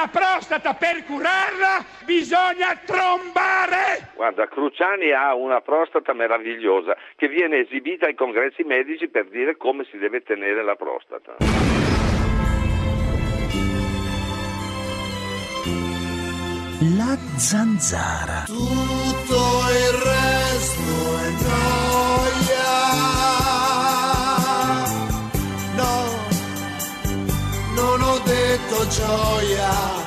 La prostata per curarla bisogna trombare! Guarda, Cruciani ha una prostata meravigliosa che viene esibita ai congressi medici per dire come si deve tenere la prostata. La zanzara. Tutto il resto è gioia. No, non ho detto gioia.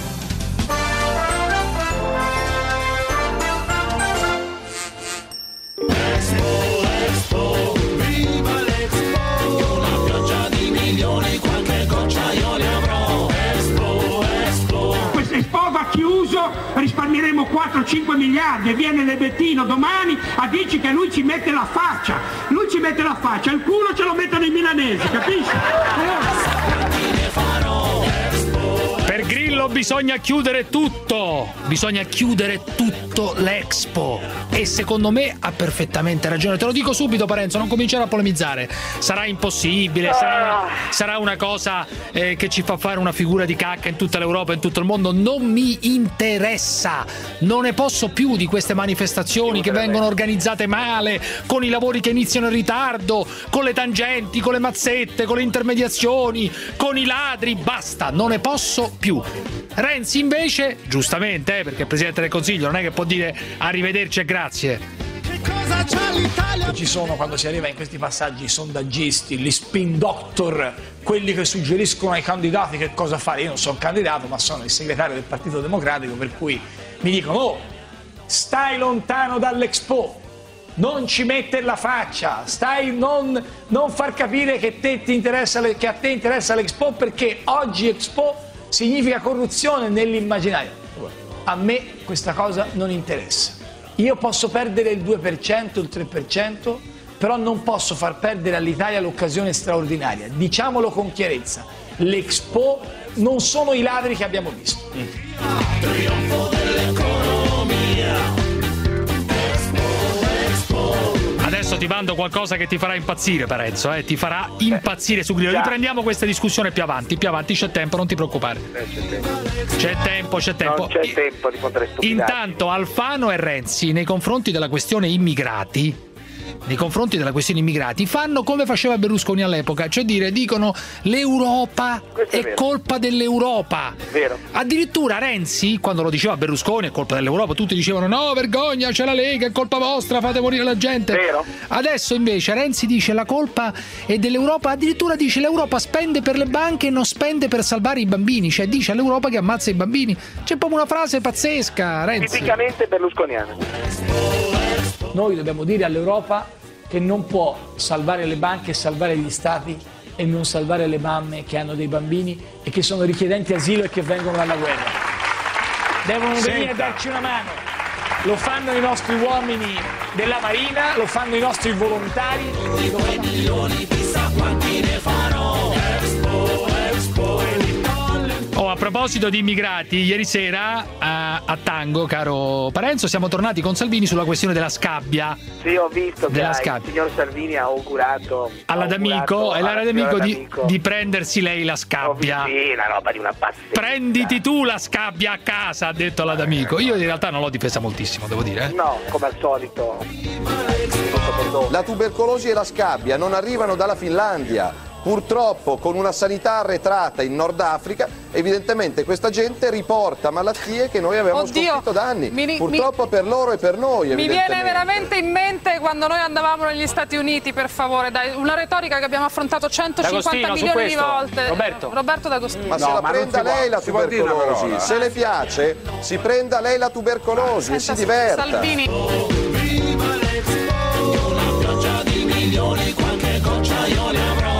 Expo, viva l'Expo. Una pioggia di milioni, qualche goccia io ne avrò. Expo. Questo Expo va chiuso, risparmieremo 4-5 miliardi e viene l'Ebettino domani a dirci che lui ci mette la faccia. Lui ci mette la faccia, il culo ce lo mettono i milanesi, capisci? Per Grillo bisogna chiudere tutto l'Expo, e secondo me ha perfettamente ragione. Te lo dico subito, Parenzo, non cominciare a polemizzare. Sarà impossibile, sarà una cosa che ci fa fare una figura di cacca in tutta l'Europa, in tutto il mondo. Non mi interessa, non ne posso più di queste manifestazioni che vengono organizzate male, con i lavori che iniziano in ritardo, con le tangenti, con le mazzette, con le intermediazioni, con i ladri. Basta, non ne posso più. Renzi invece, giustamente, perché il Presidente del Consiglio non è che può dire arrivederci e grazie. Ci sono, quando si arriva in questi passaggi, i sondaggisti, gli spin doctor, quelli che suggeriscono ai candidati che cosa fare. Io non sono candidato, ma sono il segretario del Partito Democratico, per cui mi dicono: oh, stai lontano dall'Expo, non ci mettere la faccia, non far capire che a te interessa l'Expo, perché oggi Expo significa corruzione nell'immaginario. A me questa cosa non interessa. Io posso perdere il 2%, il 3%, però non posso far perdere all'Italia l'occasione straordinaria. Diciamolo con chiarezza, l'Expo non sono i ladri che abbiamo visto. Trionfo dell'economia. Adesso ti mando qualcosa che ti farà impazzire, Parenzo, ti farà impazzire su Grillo. Riprendiamo questa discussione più avanti, c'è tempo, non ti preoccupare. C'è tempo. Non c'è tempo di fare stupidaggini. Intanto Alfano e Renzi nei confronti della questione immigrati fanno come faceva Berlusconi all'epoca, cioè dicono l'Europa è colpa dell'Europa. Vero. Addirittura Renzi, quando lo diceva Berlusconi è colpa dell'Europa, tutti dicevano no, vergogna, c'è la Lega, è colpa vostra, fate morire la gente. Vero. Adesso invece Renzi dice la colpa è dell'Europa, addirittura dice l'Europa spende per le banche e non spende per salvare i bambini, cioè dice all'Europa che ammazza i bambini. C'è proprio una frase pazzesca, Renzi. Tipicamente berlusconiana. Noi dobbiamo dire all'Europa che non può salvare le banche e salvare gli stati e non salvare le mamme che hanno dei bambini e che sono richiedenti asilo e che vengono dalla guerra. Devono venire a darci una mano. Lo fanno i nostri uomini della Marina, lo fanno i nostri volontari. Di quei milioni chissà quanti ne farò. Expo. A proposito di immigrati, ieri sera a Tango, caro Parenzo, siamo tornati con Salvini sulla questione della scabbia. Sì, ho visto che il signor Salvini ha augurato all'Adamico di prendersi lei la scabbia. Sì, una roba di una pazzesca. Prenditi tu la scabbia a casa, ha detto all'Adamico. Io in realtà non l'ho difesa moltissimo, devo dire. No, come al solito. La tubercolosi e la scabbia non arrivano dalla Finlandia. Purtroppo, con una sanità arretrata in Nord Africa, evidentemente questa gente riporta malattie che noi abbiamo sconfitto da anni. Purtroppo per loro e per noi. Mi viene veramente in mente quando noi andavamo negli Stati Uniti, per favore, dai, una retorica che abbiamo affrontato 150 milioni di volte. Roberto D'Agostino. Ma se la prenda lei la tubercolosi, se le piace, si prenda lei la tubercolosi e si diverta. Salvini. Viva l'Expo, una pioggia di milioni, qualche goccia io ne avrò.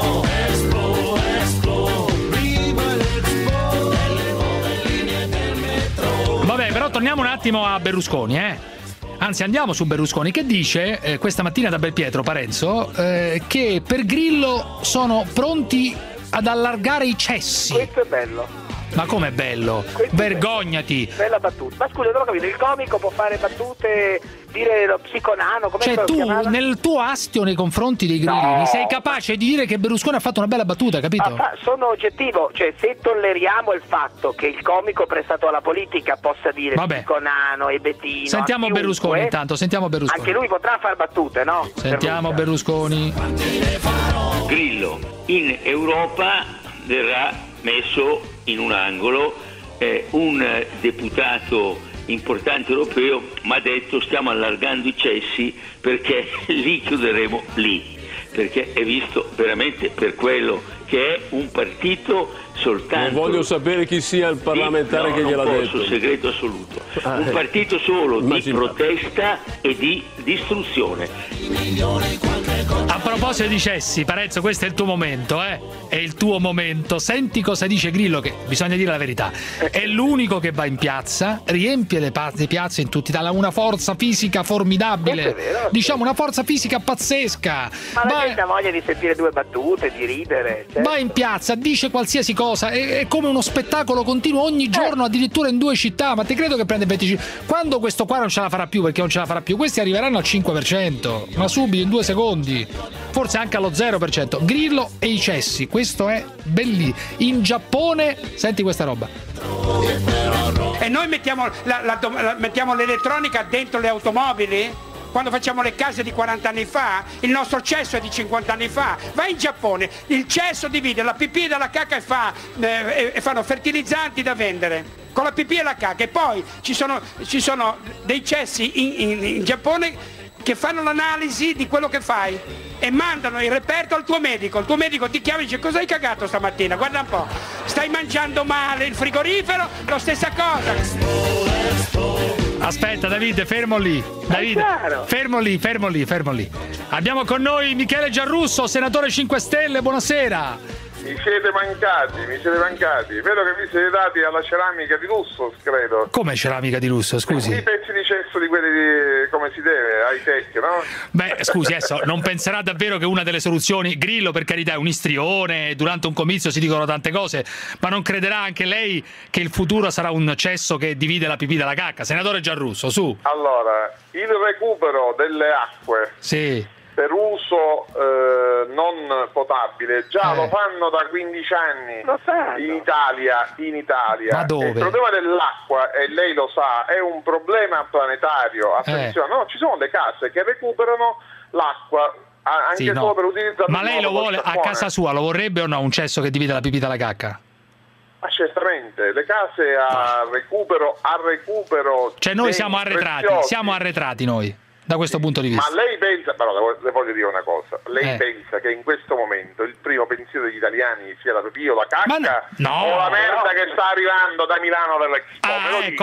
Vabbè, però torniamo un attimo a Berlusconi, Anzi, andiamo su Berlusconi, che dice questa mattina da Belpietro, Parenzo, che per Grillo sono pronti ad allargare i cessi. Questo è bello. Ma com'è bello? Vergognati! Bella battuta. Ma scusa, non ho capito, il comico può fare battute, dire lo psiconano, come cioè tu nel tuo astio nei confronti dei grillini sei capace di dire che Berlusconi ha fatto una bella battuta, capito? Sono oggettivo, cioè se tolleriamo il fatto che il comico prestato alla politica possa dire psiconano e Bettino. Sentiamo Berlusconi intanto, sentiamo Berlusconi. Anche lui potrà fare battute, no? Sentiamo Berlusconi. Grillo in Europa verrà messo in un angolo, un deputato importante europeo mi ha detto stiamo allargando i cessi perché li chiuderemo lì, perché è visto veramente per quello che è un partito soltanto. Non voglio sapere chi sia il parlamentare che gliel'ha detto. Non posso, segreto assoluto. Un partito solo di protesta e di distruzione. A proposito di cessi, Parenzo, questo è il tuo momento, È il tuo momento. Senti cosa dice Grillo, che bisogna dire la verità. È l'unico che va in piazza, riempie le piazze in tutta Italia, ha una forza fisica formidabile. Vero, diciamo una forza fisica pazzesca. Ma la gente ha voglia di sentire due battute, di ridere. Certo. Va in piazza, dice qualsiasi cosa, è come uno spettacolo continuo ogni giorno, addirittura in 2 città. Ma te credo che prende 25. Quando questo qua non ce la farà più, perché non ce la farà più, questi arriveranno al 5%, ma subito in 2 secondi, forse anche allo 0%. Grillo e i cessi, questo è bellissimo. In Giappone, senti questa roba. E noi mettiamo l'elettronica dentro le automobili? Quando facciamo le case di 40 anni fa, il nostro cesso è di 50 anni fa. Vai in Giappone, il cesso divide la pipì dalla cacca e fanno fertilizzanti da vendere con la pipì e la cacca. E poi ci sono dei cessi in Giappone che fanno l'analisi di quello che fai e mandano il reperto al tuo medico. Il tuo medico ti chiama e dice: cosa hai cagato stamattina? Guarda un po', stai mangiando male, il frigorifero, la stessa cosa. Aspetta Davide, fermo lì. Davide, fermo lì. Abbiamo con noi Michele Giarrusso, senatore 5 Stelle, buonasera. Mi siete mancati. Vedo che vi siete dati alla ceramica di lusso, credo. Come ceramica di lusso, scusi? I pezzi di cesso di quelli come si deve, high tech, no? Beh, scusi, adesso non penserà davvero che una delle soluzioni, Grillo per carità è un istrione, durante un comizio si dicono tante cose, ma non crederà anche lei che il futuro sarà un cesso che divide la pipì dalla cacca? Senatore Giarrusso, su. Allora, il recupero delle acque. Sì. Per uso non potabile già lo fanno da 15 anni in Italia. Ma dove? Il problema dell'acqua, e lei lo sa, è un problema planetario. Attenzione, no, ci sono le case che recuperano l'acqua anche solo per utilizzarla. Ma lei lo vuole a casa sua, lo vorrebbe o no un cesso che divide la pipì dalla cacca? Ma certamente, le case a recupero cioè noi siamo arretrati noi. Da questo punto di vista. Ma lei pensa, però le voglio dire una cosa, lei pensa che in questo momento il primo pensiero degli italiani sia la pipì o la cacca o la merda che sta arrivando da Milano dall'Expo?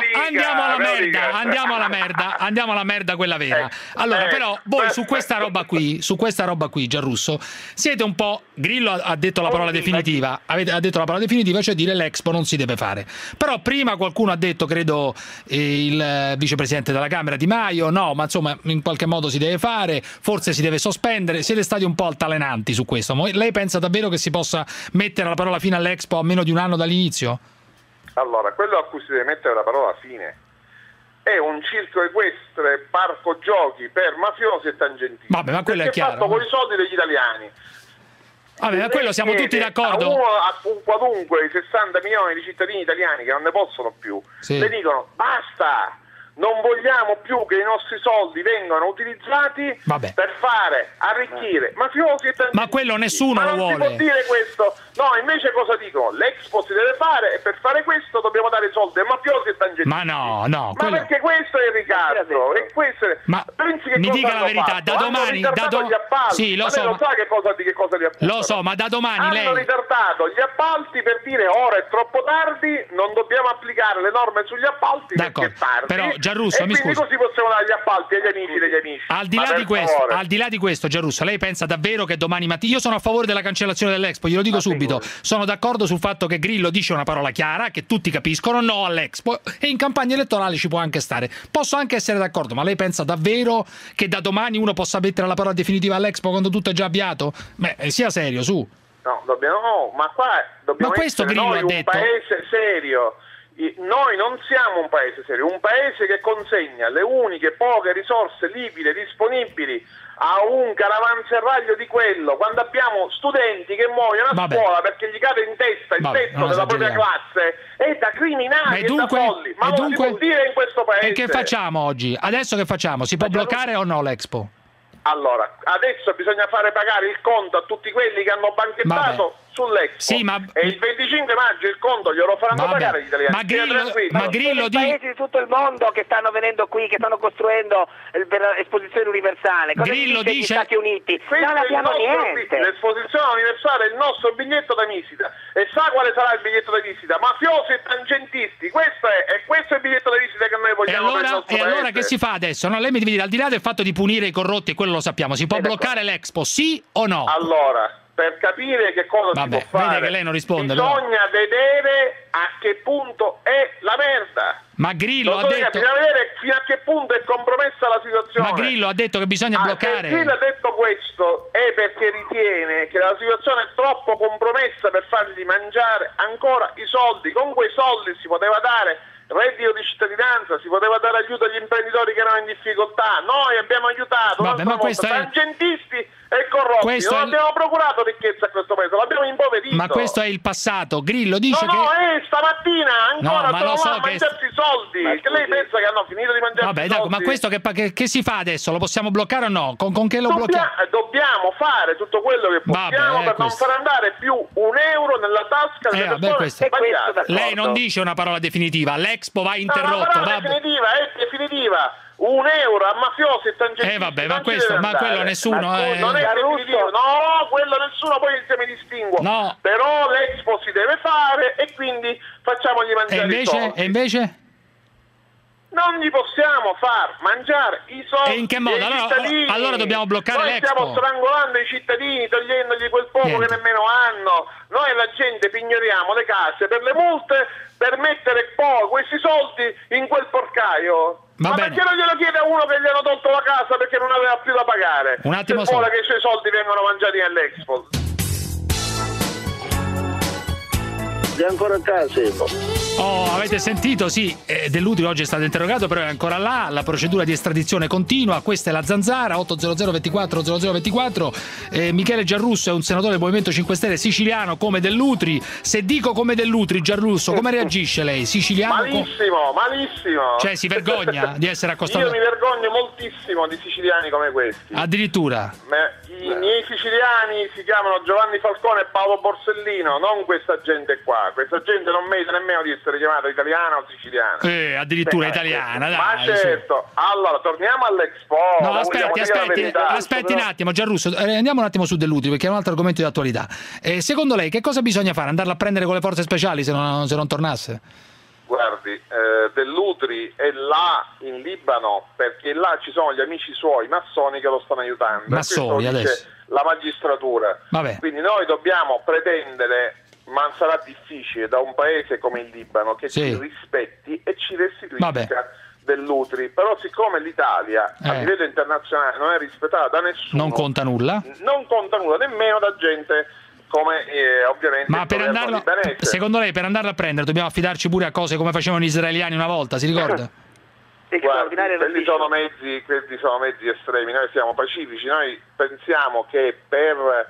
Andiamo alla merda quella vera. Allora, però voi su questa roba qui, Giarrusso, siete un po'. Grillo ha detto la parola definitiva, ha detto la parola definitiva, cioè dire l'Expo non si deve fare. Però prima qualcuno ha detto, credo il vicepresidente della Camera Di Maio, no, ma insomma in qualche modo si deve fare, forse si deve sospendere. Siete stati un po' altalenanti su questo. Lei pensa davvero che si possa mettere la parola fine all'Expo a meno di un anno dall'inizio? Allora, quello a cui si deve mettere la parola fine è un circo equestre, parco giochi per mafiosi e tangentini. Vabbè, ma quello è chiaro. Fatto con i soldi degli italiani. Vabbè, ma quello siamo tutti d'accordo. A qualunque i 60 milioni di cittadini italiani che non ne possono più, le dicono basta. Non vogliamo più che i nostri soldi vengano utilizzati per fare arricchire mafiosi e tantissimi. Ma quello nessuno lo vuole. Non si può dire questo. No, invece cosa dicono? L'Expo si deve fare e per fare questo dobbiamo dare soldi ai mafiosi e tangentini. Ma no. Ma perché questo è il ricatto. E questo è... Ma pensi che mi dica la verità, fatto? da domani... Gli appalti. Sì, lo so. Lei lo sa di che cosa li appaltano? Lo so, ma da domani hanno ritardato gli appalti per dire ora è troppo tardi, non dobbiamo applicare le norme sugli appalti perché è tardi. Però Giarrusso, mi scusi. Così possiamo dare gli appalti agli amici degli amici. Al di là di questo, Giarrusso, lei pensa davvero che domani mattina... Io sono a favore della cancellazione dell'Expo, glielo dico subito. Sono d'accordo sul fatto che Grillo dice una parola chiara, che tutti capiscono, no all'Expo, e in campagna elettorale ci può anche stare. Posso anche essere d'accordo, ma lei pensa davvero che da domani uno possa mettere la parola definitiva all'Expo quando tutto è già avviato? Beh, sia serio, su. ma qua dobbiamo essere noi un paese serio. Noi non siamo un paese serio, un paese che consegna le uniche poche risorse liquide disponibili a un caravanserraglio di quello, quando abbiamo studenti che muoiono a scuola perché gli cade in testa il tetto della propria classe, è da criminali, è da folli, ma non si può dire in questo paese. E che facciamo oggi? Adesso che facciamo? Si può bloccare o no l'Expo? Allora, adesso bisogna fare pagare il conto a tutti quelli che hanno banchettato sull'Expo, e il 25 maggio il conto glielo faranno pagare gli italiani. Ma Grillo paesi di tutto il mondo che stanno venendo qui, che stanno costruendo l'esposizione universale. Cosa Grillo dice gli Stati Uniti? Non abbiamo niente. L'esposizione universale è il nostro biglietto da visita, e sa quale sarà il biglietto da visita? Mafiosi e tangentisti. Questo è il biglietto da visita che noi vogliamo per il nostro paese. Allora che si fa adesso? No, lei mi deve dire, al di là del fatto di punire i corrotti, quello lo sappiamo, si può bloccare l'Expo, sì o no? Allora, per capire che cosa si può fare, vede che lei non risponde, bisogna vedere a che punto è la merda. Ma Grillo ha detto... Bisogna vedere fino a che punto è compromessa la situazione. Ma Grillo ha detto che bisogna bloccare... Se Grillo ha detto questo è perché ritiene che la situazione è troppo compromessa per fargli mangiare ancora i soldi. Con quei soldi si poteva dare reddito di cittadinanza, si poteva dare aiuto agli imprenditori che erano in difficoltà. Noi abbiamo aiutato tangentisti e corrotti, non abbiamo procurato ricchezza a questo paese, l'abbiamo impoverito. Ma questo è il passato. Grillo dice stamattina ancora a mangiarsi i soldi, che lei pensa che hanno finito di mangiarsi i soldi? Ma questo che si fa adesso? Lo possiamo bloccare o no? Con che lo blocchiamo? Dobbiamo fare tutto quello che possiamo per non far andare più un euro nella tasca delle persone sbagliate. Lei non dice una parola definitiva, l'Expo va interrotto. È definitiva. Un euro a mafiosi e tangentisti. Ma quello nessuno non è definitivo. No, quello nessuno, poi insieme distingue. No. Però l'Expo si deve fare e quindi facciamogli mangiare i soldi. E invece? Non gli possiamo far mangiare i soldi. E in che modo? Allora dobbiamo bloccare l'Expo. Noi stiamo strangolando i cittadini, togliendogli quel poco che nemmeno hanno. Noi la gente pignoriamo le case per le multe, per mettere questi soldi in quel porcaio. Ma perché non glielo chiede a uno che gli hanno tolto la casa perché non aveva più da pagare? Un attimo se vuole che i suoi soldi vengano mangiati all'Expo. È ancora a casa. Avete sentito? Sì, Dell'Utri oggi è stato interrogato, però è ancora là. La procedura di estradizione continua. Questa è la Zanzara, 800 24 0024. Michele Giarrusso è un senatore del Movimento 5 Stelle siciliano come Dell'Utri. Se dico come Dell'Utri, Giarrusso, come reagisce lei? Siciliano? Malissimo. Cioè si vergogna di essere accostato? Io mi vergogno moltissimo di siciliani come questi. Addirittura? I miei siciliani si chiamano Giovanni Falcone e Paolo Borsellino, non questa gente qua. Questa gente non merita nemmeno di essere chiamata italiana o siciliana. Addirittura italiana, dai. Ma certo. Allora, torniamo all'Expo. No, aspetti un attimo, Giarrusso. Andiamo un attimo su Dell'Utri, perché è un altro argomento di attualità. Secondo lei che cosa bisogna fare? Andarla a prendere con le forze speciali se non tornasse? Guardi, Dell'Utri è là in Libano perché là ci sono gli amici suoi massoni che lo stanno aiutando. Massoni adesso? La magistratura. Vabbè. Quindi noi dobbiamo pretendere, ma sarà difficile, da un paese come il Libano che ci rispetti e ci restituisca Dell'Utri. Però siccome l'Italia a livello internazionale non è rispettata da nessuno, non conta nulla nemmeno da gente come ovviamente ma per andarlo, secondo lei per andarla a prendere dobbiamo affidarci pure a cose come facevano gli israeliani una volta, si ricorda? Guardi, quelli sono mezzi estremi, noi siamo pacifici, noi pensiamo che per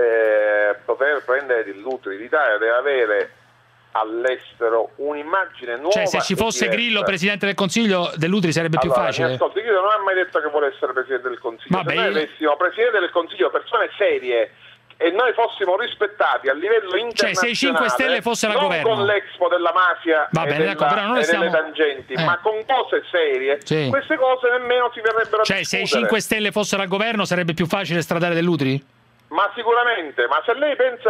poter prendere Dell'Utri l'Italia deve avere all'estero un'immagine nuova. Cioè se ci fosse Grillo Presidente del Consiglio, Dell'Utri sarebbe più facile? Grillo non ha mai detto che vuole essere Presidente del Consiglio. Se noi avessimo Presidente del Consiglio persone serie e noi fossimo rispettati a livello internazionale, cioè se i 5 Stelle fossero al governo, non con l'Expo della mafia delle tangenti, ma con cose serie, queste cose nemmeno si verrebbero a discutere. Se i 5 Stelle fossero al governo sarebbe più facile stradare Dell'Utri? Ma sicuramente, ma se lei pensa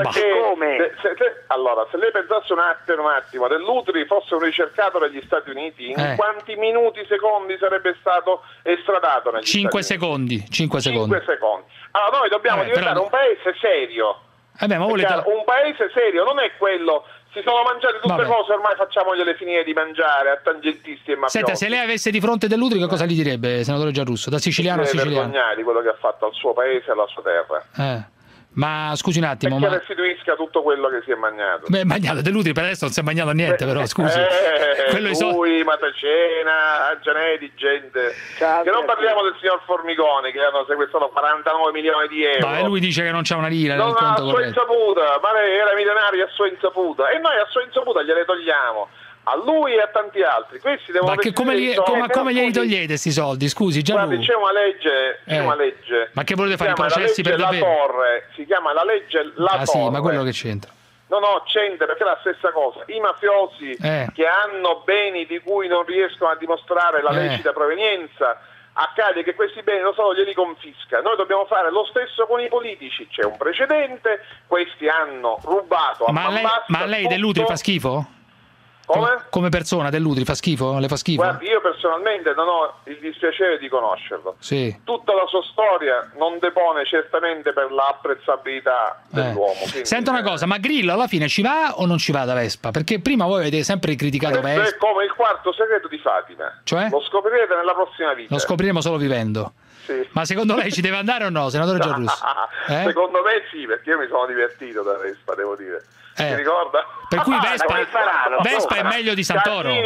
allora, se lei pensasse un attimo, Dell'Utri fosse un ricercato dagli Stati Uniti, in quanti minuti, secondi sarebbe stato estradato negli Stati Uniti? 5 secondi. Allora noi dobbiamo diventare un paese serio. Un paese serio non è quello, si sono mangiati tutte cose, ormai facciamogliele finire di mangiare a tangentisti e mafiosi. Senta, se lei avesse di fronte Dell'Utri che cosa gli direbbe, senatore Giarrusso, da siciliano a siciliano? Vergognare di quello che ha fatto al suo paese e alla sua terra. Ma scusi un attimo, e che restituisca tutto quello che si è mangiato. Beh, mangiato De Lutri per adesso non si è mangiato niente, però scusi. Lui, Matacena, Agianeti, gente. Che non parliamo del signor Formigoni, che hanno sequestrato 49 milioni di euro. Ma lui dice che non c'ha una lira non nel conto a sua insaputa, ma lei era milionario a sua insaputa, e noi a sua insaputa gliele togliamo. A lui e a tanti altri. Questi devono come glieli togliete questi soldi? Scusi, guardi, c'è una legge. Ma che volete fare i processi per davvero? Si chiama la legge La Torre. Sì, ma quello che c'entra? No, c'entra, perché è la stessa cosa. I mafiosi che hanno beni di cui non riescono a dimostrare la lecita provenienza, accade che questi beni lo Stato glieli confisca. Noi dobbiamo fare lo stesso con i politici. C'è un precedente, questi hanno rubato a ma lei De Lutri fa schifo? Come persona De Lutri fa schifo? Le fa schifo? Guardi, io personalmente non ho il dispiacere di conoscerlo. Sì. Tutta la sua storia non depone certamente per l'apprezzabilità dell'uomo. Quindi, senta una cosa, ma Grillo alla fine ci va o non ci va da Vespa? Perché prima voi avete sempre criticato Vespa. È come il quarto segreto di Fatima. Cioè? Lo scoprirete nella prossima vita. Lo scopriremo solo vivendo. Sì. Ma secondo lei ci deve andare o no, senatore Giarrusso? Secondo me sì, perché io mi sono divertito da Vespa, devo dire. Si ricorda? Per cui Vespa è meglio di Santoro. Casini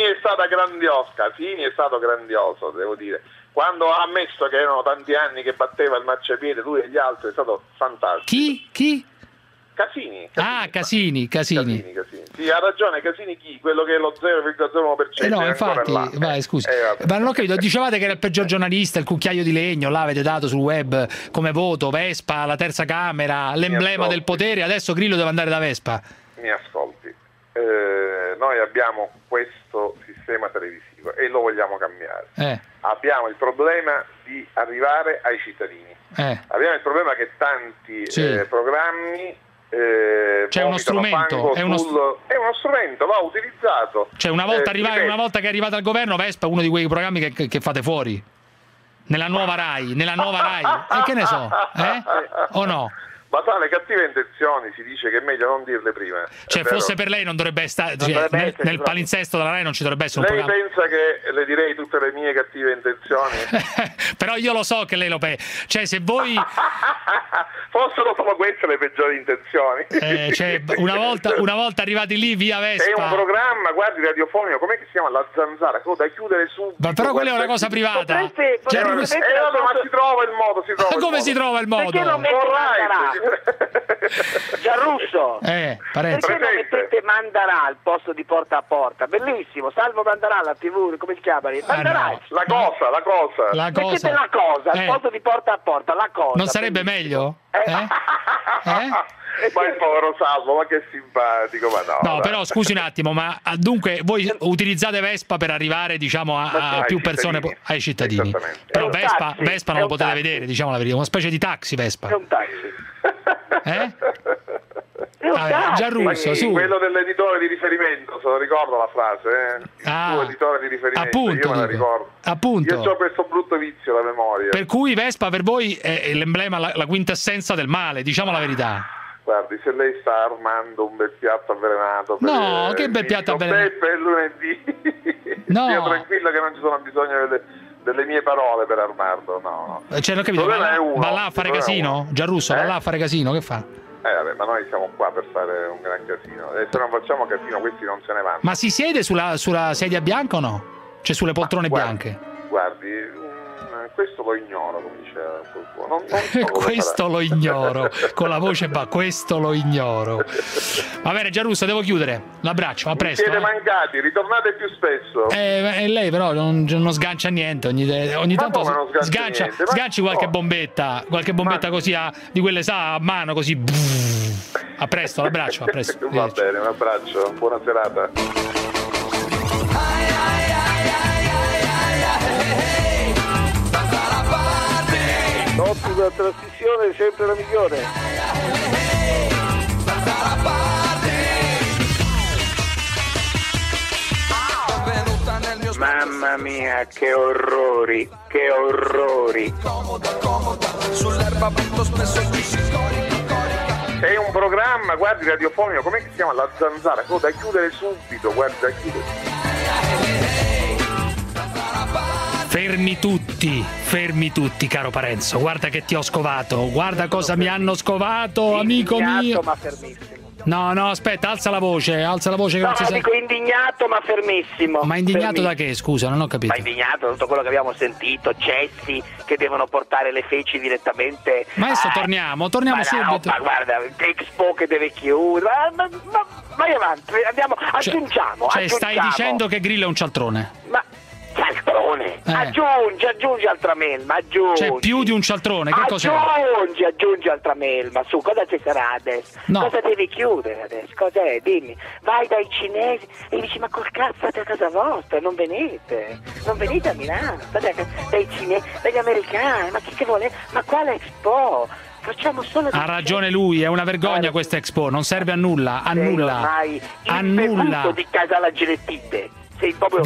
è stato grandioso, devo dire. Quando ha ammesso che erano tanti anni che batteva il marciapiede lui e gli altri, è stato fantastico. Chi? Casini. Casini. Sì, ha ragione, Casini quello che è lo 0,01%. No, infatti, vai, scusi. Ma non ho capito, dicevate che era il peggior giornalista, il cucchiaio di legno, là avete dato sul web come voto, Vespa, la terza Camera, l'emblema del potere, adesso Grillo deve andare da Vespa. Mi ascolti. Noi abbiamo questo sistema televisivo e lo vogliamo cambiare. Abbiamo il problema di arrivare ai cittadini. Abbiamo il problema che tanti programmi c'è uno strumento, è uno strumento, va utilizzato. Cioè una volta che è arrivato al governo, Vespa è uno di quei programmi che fate fuori nella nuova Rai, e che ne so, o no? Ma tra le cattive intenzioni si dice che è meglio non dirle prima. Cioè fosse per lei non dovrebbe stare nel palinsesto della Rai, non ci dovrebbe essere un lei programma. Pensa che le direi tutte le mie cattive intenzioni? Però io lo so che lei lo pensa. Cioè se voi fossero solo queste le peggiori intenzioni. Cioè una volta arrivati lì via Vespa. È un programma, guardi, radiofonico, com'è che si chiama? La Zanzara, da chiudere subito. Ma però quella è una cosa privata. Ma si trova il modo, Ma come si trova il modo? Perché non mette Mandarà? Giarrusso, Parenzo. Perché non mettete Mandarà al posto di Porta a Porta? Bellissimo, Salvo Mandarà alla TV, come si chiama? Mandarà. No. La cosa. Mettete la cosa al posto di Porta a Porta, la cosa. Non sarebbe meglio? Ma il povero Salvo, ma che simpatico, ma no. No, però scusi un attimo, ma dunque voi utilizzate Vespa per arrivare, diciamo, a più persone, ai cittadini. Però Vespa non lo potete vedere, diciamo la verità, una specie di taxi Vespa. È un taxi. Giarrusso, su. Quello dell'editore di riferimento, se lo ricordo la frase, il tuo editore di riferimento, appunto, io me la ricordo. Appunto. Io ho questo brutto vizio, la memoria. Per cui Vespa per voi è l'emblema, la quintessenza del male, diciamo la verità. Guardi, se lei sta armando un bel piatto avvelenato no, che bel piatto avvelenato per il lunedì, no. Io tranquillo che non ci sono bisogno delle mie parole per armarlo, no. Cioè, non capito, va là a fare casino? Giarrusso, va là a fare casino, che fa? Vabbè, ma noi siamo qua per fare un gran casino, e se non facciamo casino questi non se ne vanno. Ma si siede sulla sedia bianca o no? Cioè sulle poltrone bianche? Guardi, questo lo ignoro, come diceva qualcuno. Questo lo ignoro, con la voce questo lo ignoro. Va bene Giarrusso, devo chiudere. L'abbraccio, a presto. Siete mancati, ritornate più spesso. E lei però non sgancia niente, ogni tanto sganci qualche bombetta così di quelle a mano così. A presto, l'abbraccio, a presto. Va bene, un abbraccio, buona serata. L'ottima trasmissione è sempre la migliore. Mamma mia, che orrori, che orrori. È un programma, guardi, radiofonico, com'è che si chiama? La Zanzara, da chiudere subito, guarda, da chiudere. Fermi tutti, caro Parenzo. Guarda che ti ho scovato. Guarda cosa mi hanno scovato, amico mio. Ma fermissimo. No, che alza la voce che no, non si dico indignato ma fermissimo. Ma indignato da che? Scusa, non ho capito. Ma indignato da tutto quello che abbiamo sentito, cessi che devono portare le feci direttamente. Ma adesso torniamo subito. Ma guarda, Expo che deve chiudere. Ma vai avanti, aggiungiamo. Stai dicendo che Grillo è un cialtrone? Ma cialtrone, aggiungi altra melma, C'è più di un cialtrone, che cos'è? Aggiungi altra melma, su, cosa ci sarà adesso? No. Cosa devi chiudere adesso? Cos'è? Dimmi. Vai dai cinesi e dici, ma col cazzo fate a casa vostra, non venite a Milano, dai cinesi, dagli americani, ma chi che vuole? Ma quale Expo? Facciamo solo ha ragione lui, è una vergogna questa Expo, non serve a nulla, a nulla. Di Casala Genettite. Sei proprio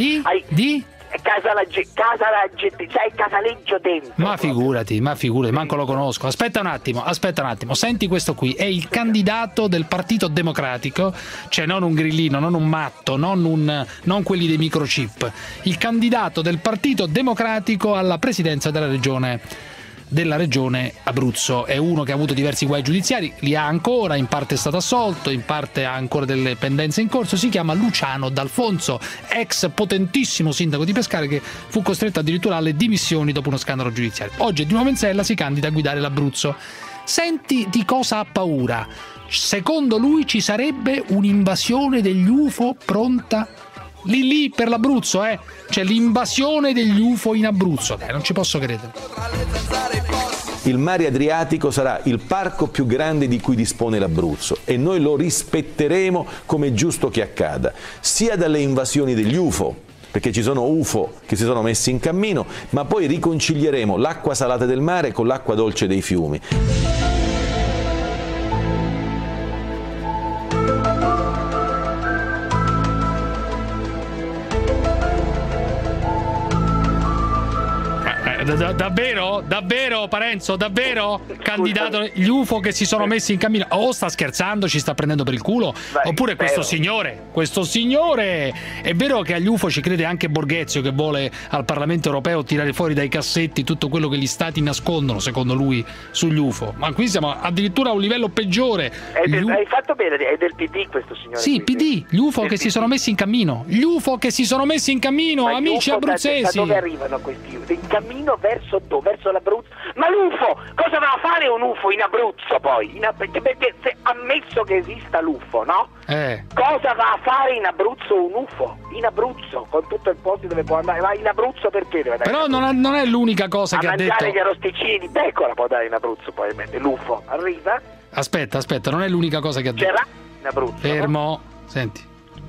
c'hai Casaleggio dentro. Ma figurati, manco lo conosco. Aspetta un attimo, senti questo qui, è il candidato del Partito Democratico, cioè non un grillino, non un matto, non quelli dei microchip, il candidato del Partito Democratico alla presidenza della regione Abruzzo. È uno che ha avuto diversi guai giudiziari, li ha ancora, in parte è stato assolto, in parte ha ancora delle pendenze in corso. Si chiama Luciano D'Alfonso, ex potentissimo sindaco di Pescara che fu costretto addirittura alle dimissioni dopo uno scandalo giudiziario. Oggi di nuovo in sella, si candida a guidare l'Abruzzo. Senti di cosa ha paura. Secondo lui ci sarebbe un'invasione degli UFO pronta lì per l'Abruzzo, c'è l'invasione degli UFO in Abruzzo. Non ci posso credere. Il mare Adriatico sarà il parco più grande di cui dispone l'Abruzzo e noi lo rispetteremo come è giusto che accada, sia dalle invasioni degli UFO, perché ci sono UFO che si sono messi in cammino, ma poi riconcilieremo l'acqua salata del mare con l'acqua dolce dei fiumi. Davvero Parenzo? Davvero? Candidato gli UFO che si sono messi in cammino? O sta scherzando, ci sta prendendo per il culo? Oppure questo signore è vero che agli UFO ci crede anche Borghezio, che vuole al Parlamento europeo tirare fuori dai cassetti tutto quello che gli stati nascondono, secondo lui, sugli UFO. Ma qui siamo addirittura a un livello peggiore. Hai fatto bene, è del PD questo signore. Sì, PD, gli UFO che si sono messi in cammino. Gli UFO che si sono messi in cammino, amici abruzzesi. Da dove arrivano questi UFO? In cammino verso l'Abruzzo? Ma l'UFO, cosa va a fare un UFO in Abruzzo poi? Perché se ammesso che esista l'UFO, no? Cosa va a fare in Abruzzo un UFO? In Abruzzo, con tutto il posto dove può andare, ma in Abruzzo perché deve andare? Però non è l'unica cosa che ha detto. A mangiare gli arrosticini di pecora può andare in Abruzzo, probabilmente. L'UFO arriva. Aspetta, non è l'unica cosa che ha detto. C'era in Abruzzo. Fermo, no? Senti.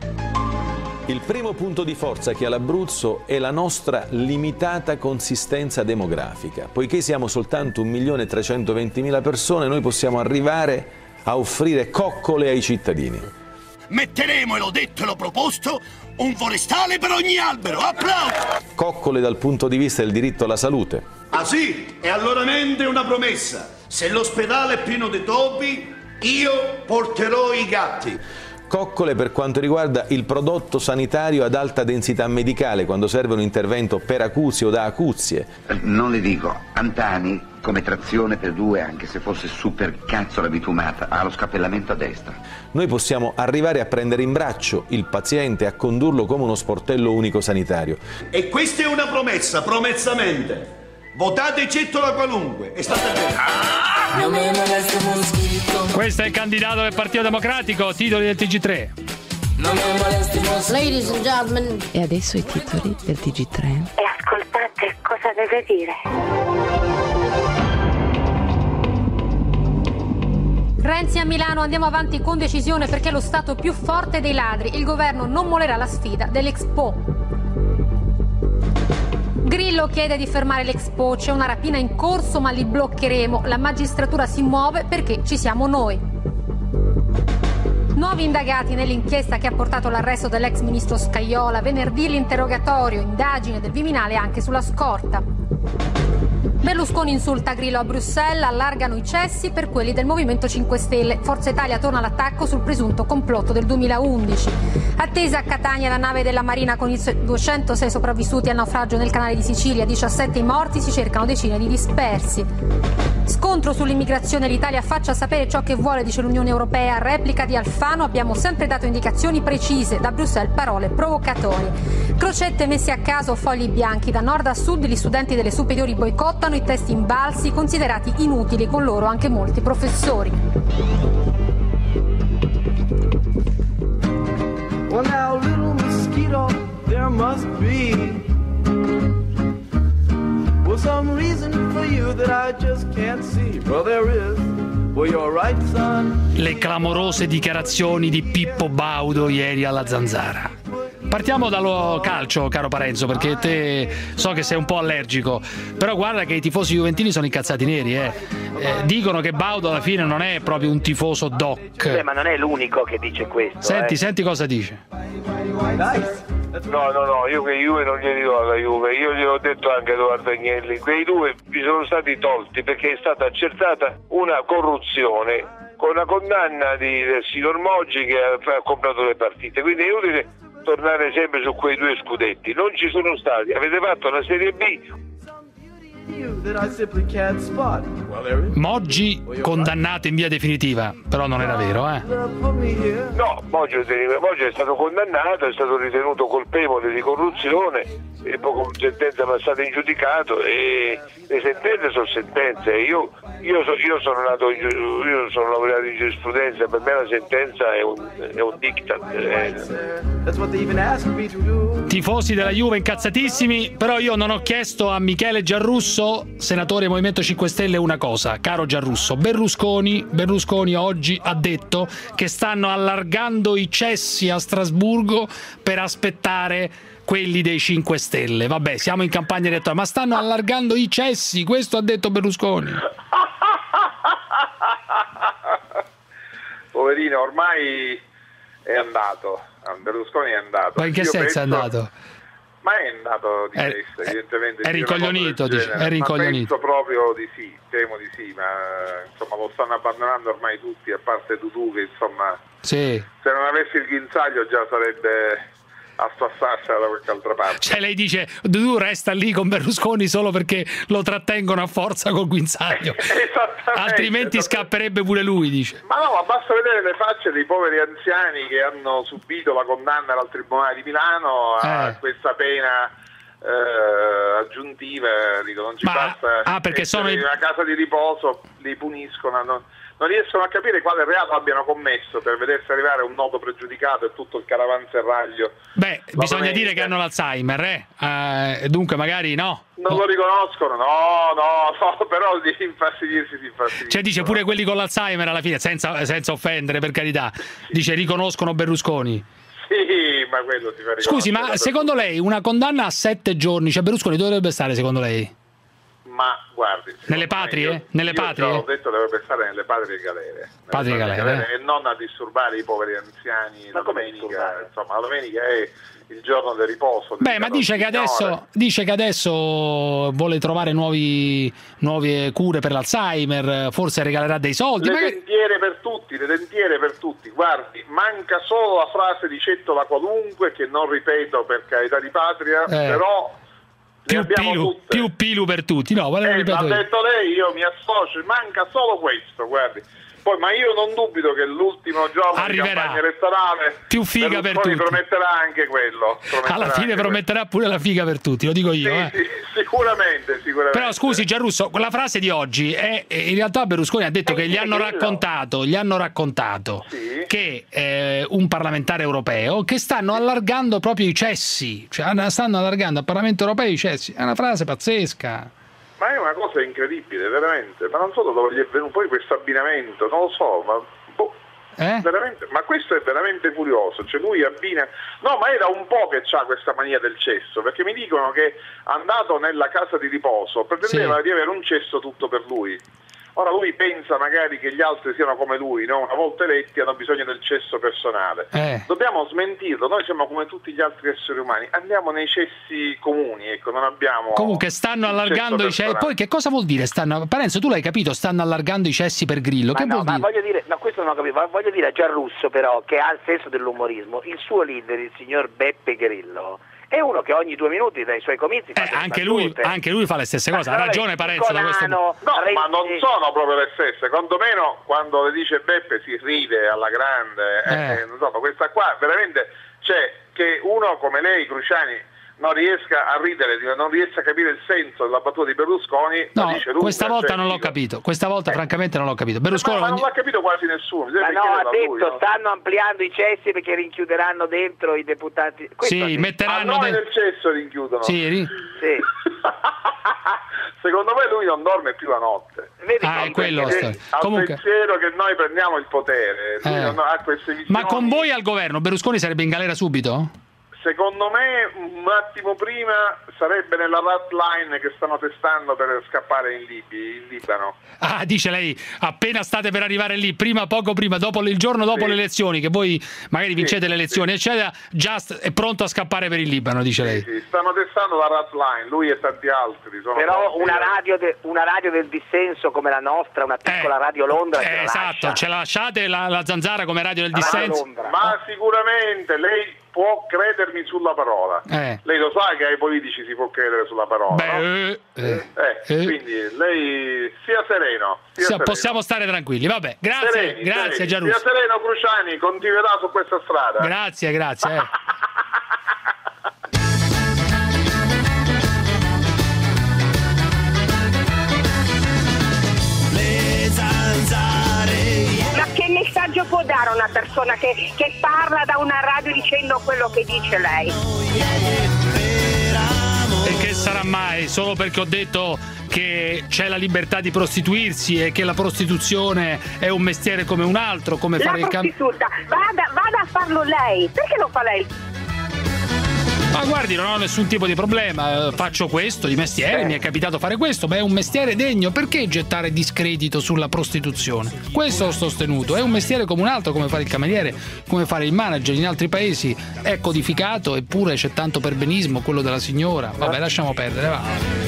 Il primo punto di forza che ha l'Abruzzo è la nostra limitata consistenza demografica. Poiché siamo soltanto 1.320.000 persone, noi possiamo arrivare a offrire coccole ai cittadini. Metteremo, e l'ho detto e l'ho proposto, un forestale per ogni albero. Applauso! Coccole dal punto di vista del diritto alla salute. Ah sì? E allora mente una promessa. Se l'ospedale è pieno di topi, io porterò i gatti. Coccole per quanto riguarda il prodotto sanitario ad alta densità medicale, quando serve un intervento per acuzie o da acuzie. Non le dico, Antani come trazione per due, anche se fosse super cazzo la bitumata, ha lo scappellamento a destra. Noi possiamo arrivare a prendere in braccio il paziente e a condurlo come uno sportello unico sanitario. E questa è una promessa, promessamente. Votate Cettola qualunque, e state bene. Questo è il candidato del Partito Democratico, titoli del TG3. Ladies and gentlemen. E adesso i titoli del TG3. E ascoltate cosa deve dire. Renzi a Milano, andiamo avanti con decisione perché è lo Stato più forte dei ladri. Il governo non molerà la sfida dell'Expo. Grillo chiede di fermare l'Expo, c'è una rapina in corso ma li bloccheremo, la magistratura si muove perché ci siamo noi. Nuovi indagati nell'inchiesta che ha portato all'arresto dell'ex ministro Scajola, venerdì l'interrogatorio, indagine del Viminale anche sulla scorta. Berlusconi insulta Grillo a Bruxelles, allargano i cessi per quelli del Movimento 5 Stelle. Forza Italia torna all'attacco sul presunto complotto del 2011. Attesa a Catania la nave della Marina con i 206 sopravvissuti al naufragio nel canale di Sicilia, 17 i morti, si cercano decine di dispersi. Scontro sull'immigrazione, l'Italia faccia sapere ciò che vuole, dice l'Unione Europea. Replica di Alfano, abbiamo sempre dato indicazioni precise, da Bruxelles parole provocatorie. Crocette messe a caso, fogli bianchi, da nord a sud gli studenti delle superiori boicottano i test invalsi, considerati inutili, con loro anche molti professori. Well now, little mosquito, there must be some reason for you that I just can't see. Well, there is. Well, you're right, son. Le clamorose dichiarazioni di Pippo Baudo ieri alla Zanzara. Partiamo dallo calcio, caro Parenzo, perché te so che sei un po' allergico, però guarda che i tifosi juventini sono incazzati neri, dicono che Baudo alla fine non è proprio un tifoso doc. Ma non è l'unico che dice questo. Senti cosa dice. No, io che Juve non glieli do alla Juve, io gliel'ho detto anche a Edoardo Agnelli, quei due vi sono stati tolti perché è stata accertata una corruzione con la condanna del signor Moggi che ha comprato le partite, quindi è utile tornare sempre su quei due scudetti, non ci sono stati, avete fatto la Serie B. Moggi condannato in via definitiva, però non era vero, No, Moggi è stato condannato, è stato ritenuto colpevole di corruzione e poi con sentenza passata in giudicato, e le sentenze sono sentenze. Io sono laureato in giurisprudenza, per me la sentenza è un diktat. Tifosi della Juve incazzatissimi, però io non ho chiesto a Michele Giarrusso, senatore Movimento 5 Stelle, una cosa. Caro Giarrusso, Berlusconi oggi ha detto che stanno allargando i cessi a Strasburgo per aspettare quelli dei 5 Stelle. Vabbè, siamo in campagna elettorale, ma stanno allargando i cessi, questo ha detto Berlusconi. Poverino, ormai è andato. Berlusconi è andato. Ma in che senso è andato? Ma è andato di testa, evidentemente. È rincoglionito, è rincoglionito. Ma penso proprio di sì, temo di sì, ma insomma lo stanno abbandonando ormai tutti, a parte Dudu che insomma sì. Se non avessi il guinzaglio già sarebbe a spassarsela da qualche altra parte. Cioè lei dice Dudu resta lì con Berlusconi solo perché lo trattengono a forza col guinzaglio. Altrimenti scapperebbe pure lui, dice. Ma no, ma basta vedere le facce dei poveri anziani che hanno subito la condanna dal Tribunale di Milano a questa pena aggiuntiva, dico, non ci basta perché sono in una casa di riposo, li puniscono, non riescono a capire quale reato abbiano commesso per vedersi arrivare un noto pregiudicato e tutto il caravanserraglio. Beh, bisogna dire che hanno l'Alzheimer, dunque magari no. Non lo riconoscono, no, però di infastidirsi. Cioè dice pure quelli con l'Alzheimer alla fine, senza offendere, per carità, dice riconoscono Berlusconi. Sì, ma quello si fa riconoscere. Scusi, ma secondo lei una condanna a 7 giorni, cioè Berlusconi dove dovrebbe stare secondo lei? Ma guardi, nelle patrie? Ho detto dovrebbe stare nelle patrie galere. E non a disturbare i poveri anziani la domenica. Insomma, la domenica è il giorno del riposo. Beh, ma dice che adesso vuole trovare nuove cure per l'Alzheimer, forse regalerà dei soldi. Le dentiere per tutti. Guardi, manca solo la frase di Cettola qualunque, che non ripeto per carità di patria, però più pilu per tutti, no? Ha detto lei, io mi associo, manca solo questo, guardi. Poi, ma io non dubito che l'ultimo giorno di campagna elettorale più figa per tutti prometterà anche quello. Alla fine prometterà pure la figa per tutti, lo dico io. Sì, sicuramente. Però scusi Giarrusso, quella frase di oggi è in realtà Berlusconi ha detto che gli hanno raccontato che un parlamentare europeo che stanno allargando proprio i cessi, cioè stanno allargando al Parlamento europeo i cessi. È una frase pazzesca. Ma è una cosa incredibile, veramente. Ma non so da dove gli è venuto poi questo abbinamento, non lo so, ma veramente, ma questo è veramente curioso. Cioè lui abbina. No, ma era un po' che c'ha questa mania del cesso, perché mi dicono che andato nella casa di riposo pretendeva di avere un cesso tutto per lui. Ora lui pensa magari che gli altri siano come lui, no? Una volta eletti hanno bisogno del cesso personale. Dobbiamo smentirlo, noi siamo come tutti gli altri esseri umani, andiamo nei cessi comuni, ecco, non abbiamo... Comunque stanno allargando i cessi, poi che cosa vuol dire? Parenzo, tu l'hai capito, stanno allargando i cessi per Grillo, che vuol dire? Voglio dire, no, questo non ho capito, voglio dire a Gianrusso però, che ha il senso dell'umorismo, il suo leader, il signor Beppe Grillo, è uno che ogni 2 minuti dai suoi comizi fa anche lui fa le stesse cose, ha ragione Parenzo da questo punto. No, ma non sono proprio le stesse, quantomeno quando le dice Beppe si ride alla grande, insomma, questa qua veramente, cioè, che uno come lei, Cruciani, non riesca a ridere, non riesca a capire il senso della battuta di Berlusconi. No, dice lunga, questa volta non l'ho capito, questa volta francamente non l'ho capito. Berlusconi ma non l'ha capito quasi nessuno. Ma no, ha detto stanno ampliando i cessi perché rinchiuderanno dentro i deputati. Sì, metteranno nel cesso rinchiudono. Sì. Secondo me lui non dorme più la notte. Vedi, è quello. Comunque, pensiero che noi prendiamo il potere. Lui non ha queste visioni. Ma con voi al governo Berlusconi sarebbe in galera subito? Secondo me un attimo prima sarebbe nella rat line che stanno testando per scappare in Libano. Ah, dice lei, appena state per arrivare lì, poco prima, il giorno dopo le elezioni, che voi magari vincete le elezioni, eccetera, Just è pronto a scappare per il Libano, dice lei. Sì, stanno testando la rat line, lui e tanti altri. Però una radio del dissenso come la nostra, una piccola radio Londra. Esatto, ce la lasciate la Zanzara come radio del dissenso? Ma sicuramente lei può credermi sulla parola. Lei lo sa che ai politici si può credere sulla parola. Quindi lei sia sereno. Possiamo stare tranquilli. Vabbè, grazie Gianrusso. Sia sereno, Cruciani, continuerà su questa strada. Grazie. Ma che messaggio può dare una persona che parla da una radio dicendo quello che dice lei? E che sarà mai? Solo perché ho detto che c'è la libertà di prostituirsi e che la prostituzione è un mestiere come un altro, come fare il prostituta, vada a farlo lei. Perché lo fa lei? Ma guardi, non ho nessun tipo di problema, faccio questo di mestiere, mi è capitato fare questo, ma è un mestiere degno, perché gettare discredito sulla prostituzione? Questo ho sostenuto, è un mestiere come un altro, come fare il cameriere, come fare il manager, in altri paesi è codificato, eppure c'è tanto perbenismo, quello della signora, vabbè, lasciamo perdere, va.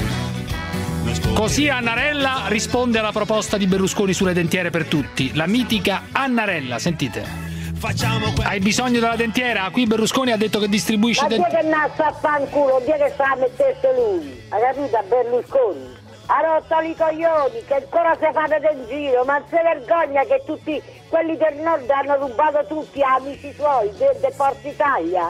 Così Annarella risponde alla proposta di Berlusconi sulle dentiere per tutti, la mitica Annarella, sentite. Hai bisogno della dentiera? Qui Berlusconi ha detto che distribuisce dentiere. Ma che nassa a fanculo, dia che sta a mettersi lui, hai capito, Berlusconi? Ha rotto i coglioni, che ancora si fanno in giro, ma si vergogna che tutti quelli del nord hanno rubato tutti amici suoi, de Forza Italia.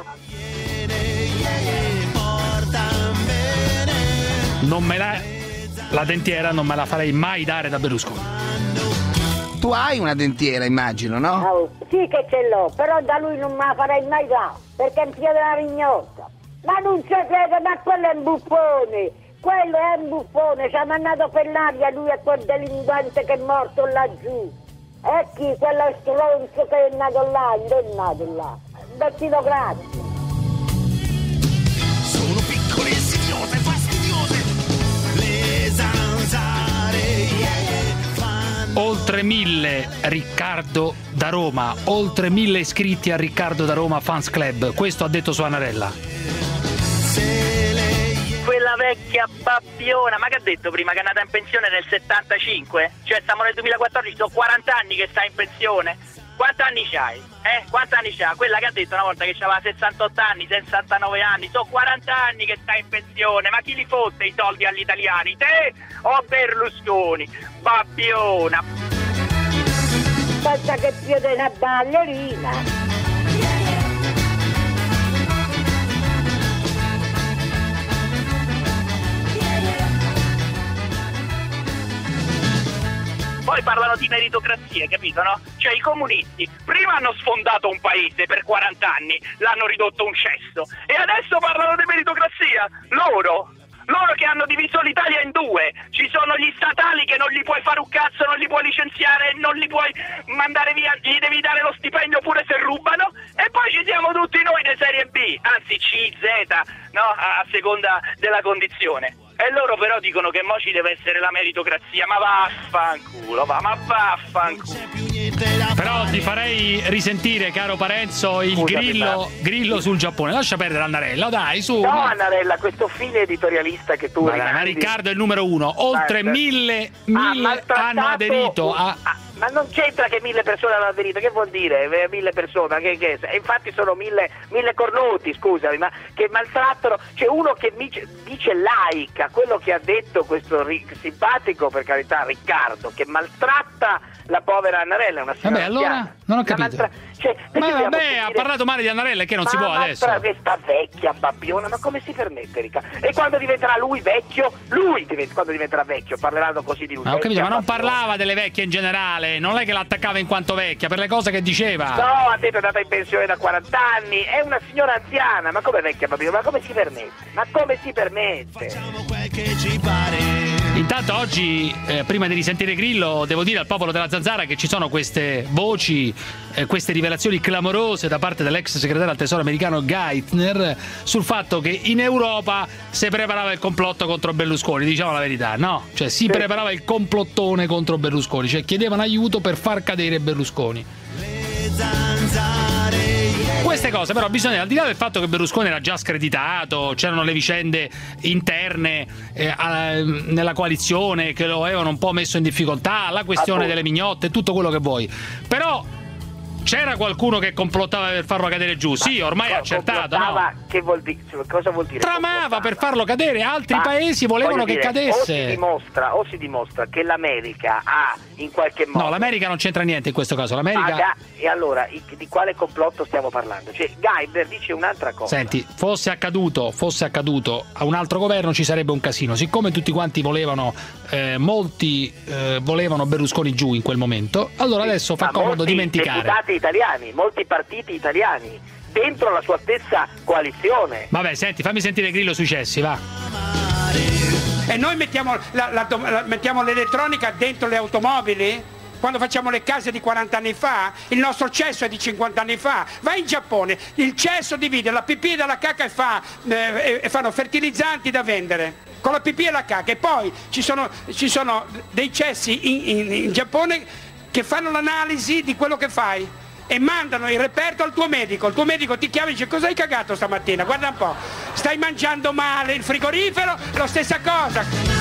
La dentiera non me la farei mai dare da Berlusconi. Tu hai una dentiera, immagino, no? Sì che ce l'ho, però da lui non me la farei mai dare, perché è un piede della vignotta. Ma non ci crede, ma quello è un buffone, ci ha mandato per l'aria lui e quel delinquente che è morto laggiù. E chi? Quello stronzo che è nato là, non è nato là. Bettino grazie. Sono piccole e insidiose, fastidiose, le zanzare, Oltre 1000 Riccardo da Roma, oltre 1000 iscritti a Riccardo da Roma Fans Club, questo ha detto su Annarella. Quella vecchia babbiona, ma che ha detto prima che è andata in pensione nel 75? Cioè stiamo nel 2014, sono 40 anni che sta in pensione. Quanti anni c'hai? Quanti anni c'ha? Quella che ha detto una volta che aveva 68 anni, 69 anni, sono 40 anni che sta in pensione, ma chi li fotte i soldi agli italiani? Te o Berlusconi? Babbiona! Pensa che piede una ballerina! Poi parlano di meritocrazia, capito, no? Cioè i comunisti prima hanno sfondato un paese per 40 anni, l'hanno ridotto un cesso, e adesso parlano di meritocrazia. Loro che hanno diviso l'Italia in due. Ci sono gli statali che non gli puoi fare un cazzo, non li puoi licenziare, non li puoi mandare via, gli devi dare lo stipendio pure se rubano, e poi ci siamo tutti noi di serie B così, anzi C, Z, no? A seconda della condizione. E loro però dicono che mo ci deve essere la meritocrazia, ma vaffanculo, ma vaffanculo. Però ti farei risentire, caro Parenzo, il grillo sul Giappone. Lascia perdere Annarella, dai, su. No, Annarella, questo fine editorialista che tu ma Riccardo è il numero 1. Oltre 1000 hanno aderito a... Ma non c'entra che 1000 persone hanno aderito, che vuol dire 1000 persone? Che infatti sono 1000 cornuti, scusami, ma che maltrattano. C'è uno che dice laica, quello che ha detto questo simpatico, per carità, Riccardo, che maltratta la povera Annarella, una signora. Vabbè, allora non ho capito. Ma vabbè, ha parlato male di Annarella, che non si può adesso. Ma questa vecchia babbiona, ma come si permette, Riccardo? E quando diventerà lui vecchio, quando diventerà vecchio, parleranno così di lui. Ho capito, ma non parlava delle vecchie in generale, non è che l'attaccava in quanto vecchia, per le cose che diceva. No, ha detto è andata in pensione da 40 anni, è una signora anziana, ma come vecchia babbiona? Ma come si permette? Ma come si permette? Intanto oggi, prima di risentire Grillo, devo dire al popolo della Zanzara che ci sono queste voci, queste rivelazioni clamorose da parte dell'ex segretario al tesoro americano Geithner sul fatto che in Europa si preparava il complotto contro Berlusconi, diciamo la verità, no? Cioè si preparava il complottone contro Berlusconi, cioè chiedevano aiuto per far cadere Berlusconi. Queste cose però bisogna, al di là del fatto che Berlusconi era già screditato, c'erano le vicende interne nella coalizione che lo avevano un po' messo in difficoltà, la questione delle mignotte, tutto quello che vuoi, però c'era qualcuno che complottava per farlo cadere giù? Sì, ormai è accertato, no? Che vuol dire? Cosa vuol dire? Tramava per farlo cadere, altri paesi volevano che cadesse. O si dimostra che l'America ha in qualche modo... No, l'America non c'entra niente in questo caso, l'America... E allora, di quale complotto stiamo parlando? Cioè, Geithner dice un'altra cosa. Senti, fosse accaduto a un altro governo ci sarebbe un casino. Siccome tutti quanti volevano, molti volevano Berlusconi giù in quel momento, allora adesso fa comodo dimenticare. Deputati italiani, molti partiti italiani dentro la sua stessa coalizione. Vabbè, senti, fammi sentire Grillo sui cessi, va. E noi mettiamo l'elettronica dentro le automobili? Quando facciamo le case di 40 anni fa, il nostro cesso è di 50 anni fa. Vai in Giappone, il cesso divide la pipì dalla cacca e fanno fertilizzanti da vendere con la pipì e la cacca. E poi ci sono dei cessi in Giappone che fanno l'analisi di quello che fai e mandano il reperto al tuo medico. Il tuo medico ti chiama e dice: cosa hai cagato stamattina? Guarda un po', stai mangiando male, il frigorifero, la stessa cosa.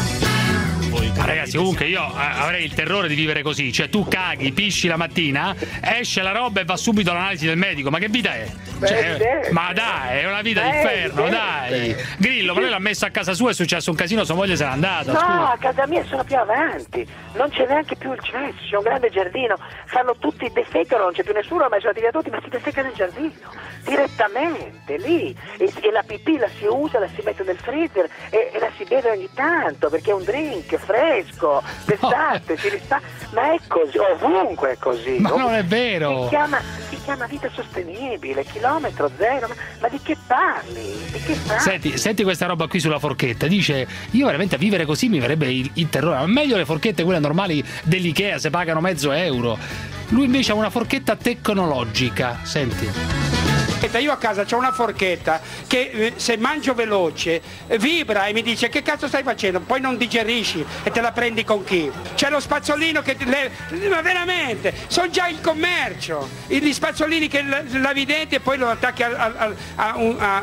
Ma ragazzi, comunque io avrei il terrore di vivere così, cioè tu caghi, pisci la mattina, esce la roba e va subito all'analisi del medico, ma che vita è? Cioè, ma dai, è una vita d'inferno, dai. Grillo, ma lui l'ha messo a casa sua, è successo un casino, sua moglie se n'è andata. No, a casa mia sono più avanti, non c'è neanche più il cesso, c'è un grande giardino, fanno tutti, defecano, non c'è più nessuno, ma sono via tutti, ma si defeca nel giardino, direttamente, lì, e la pipì la si usa, la si mette nel freezer e la si beve ogni tanto, perché è un drink fresco, d'estate, si rispa... ma è così, ovunque è così. Ma non è vero! Si chiama vita sostenibile, chilometro zero, ma di che parli? Di che parli? Senti questa roba qui sulla forchetta, dice: io veramente a vivere così mi verrebbe il terrore, ma meglio le forchette quelle normali dell'Ikea, se pagano €0,5. Lui invece ha una forchetta tecnologica, senti. Io a casa c'ho una forchetta che se mangio veloce vibra e mi dice: che cazzo stai facendo? Poi non digerisci e te la prendi con chi? C'è lo spazzolino che ma veramente, sono già in commercio gli spazzolini che lavi i denti e poi lo attacchi a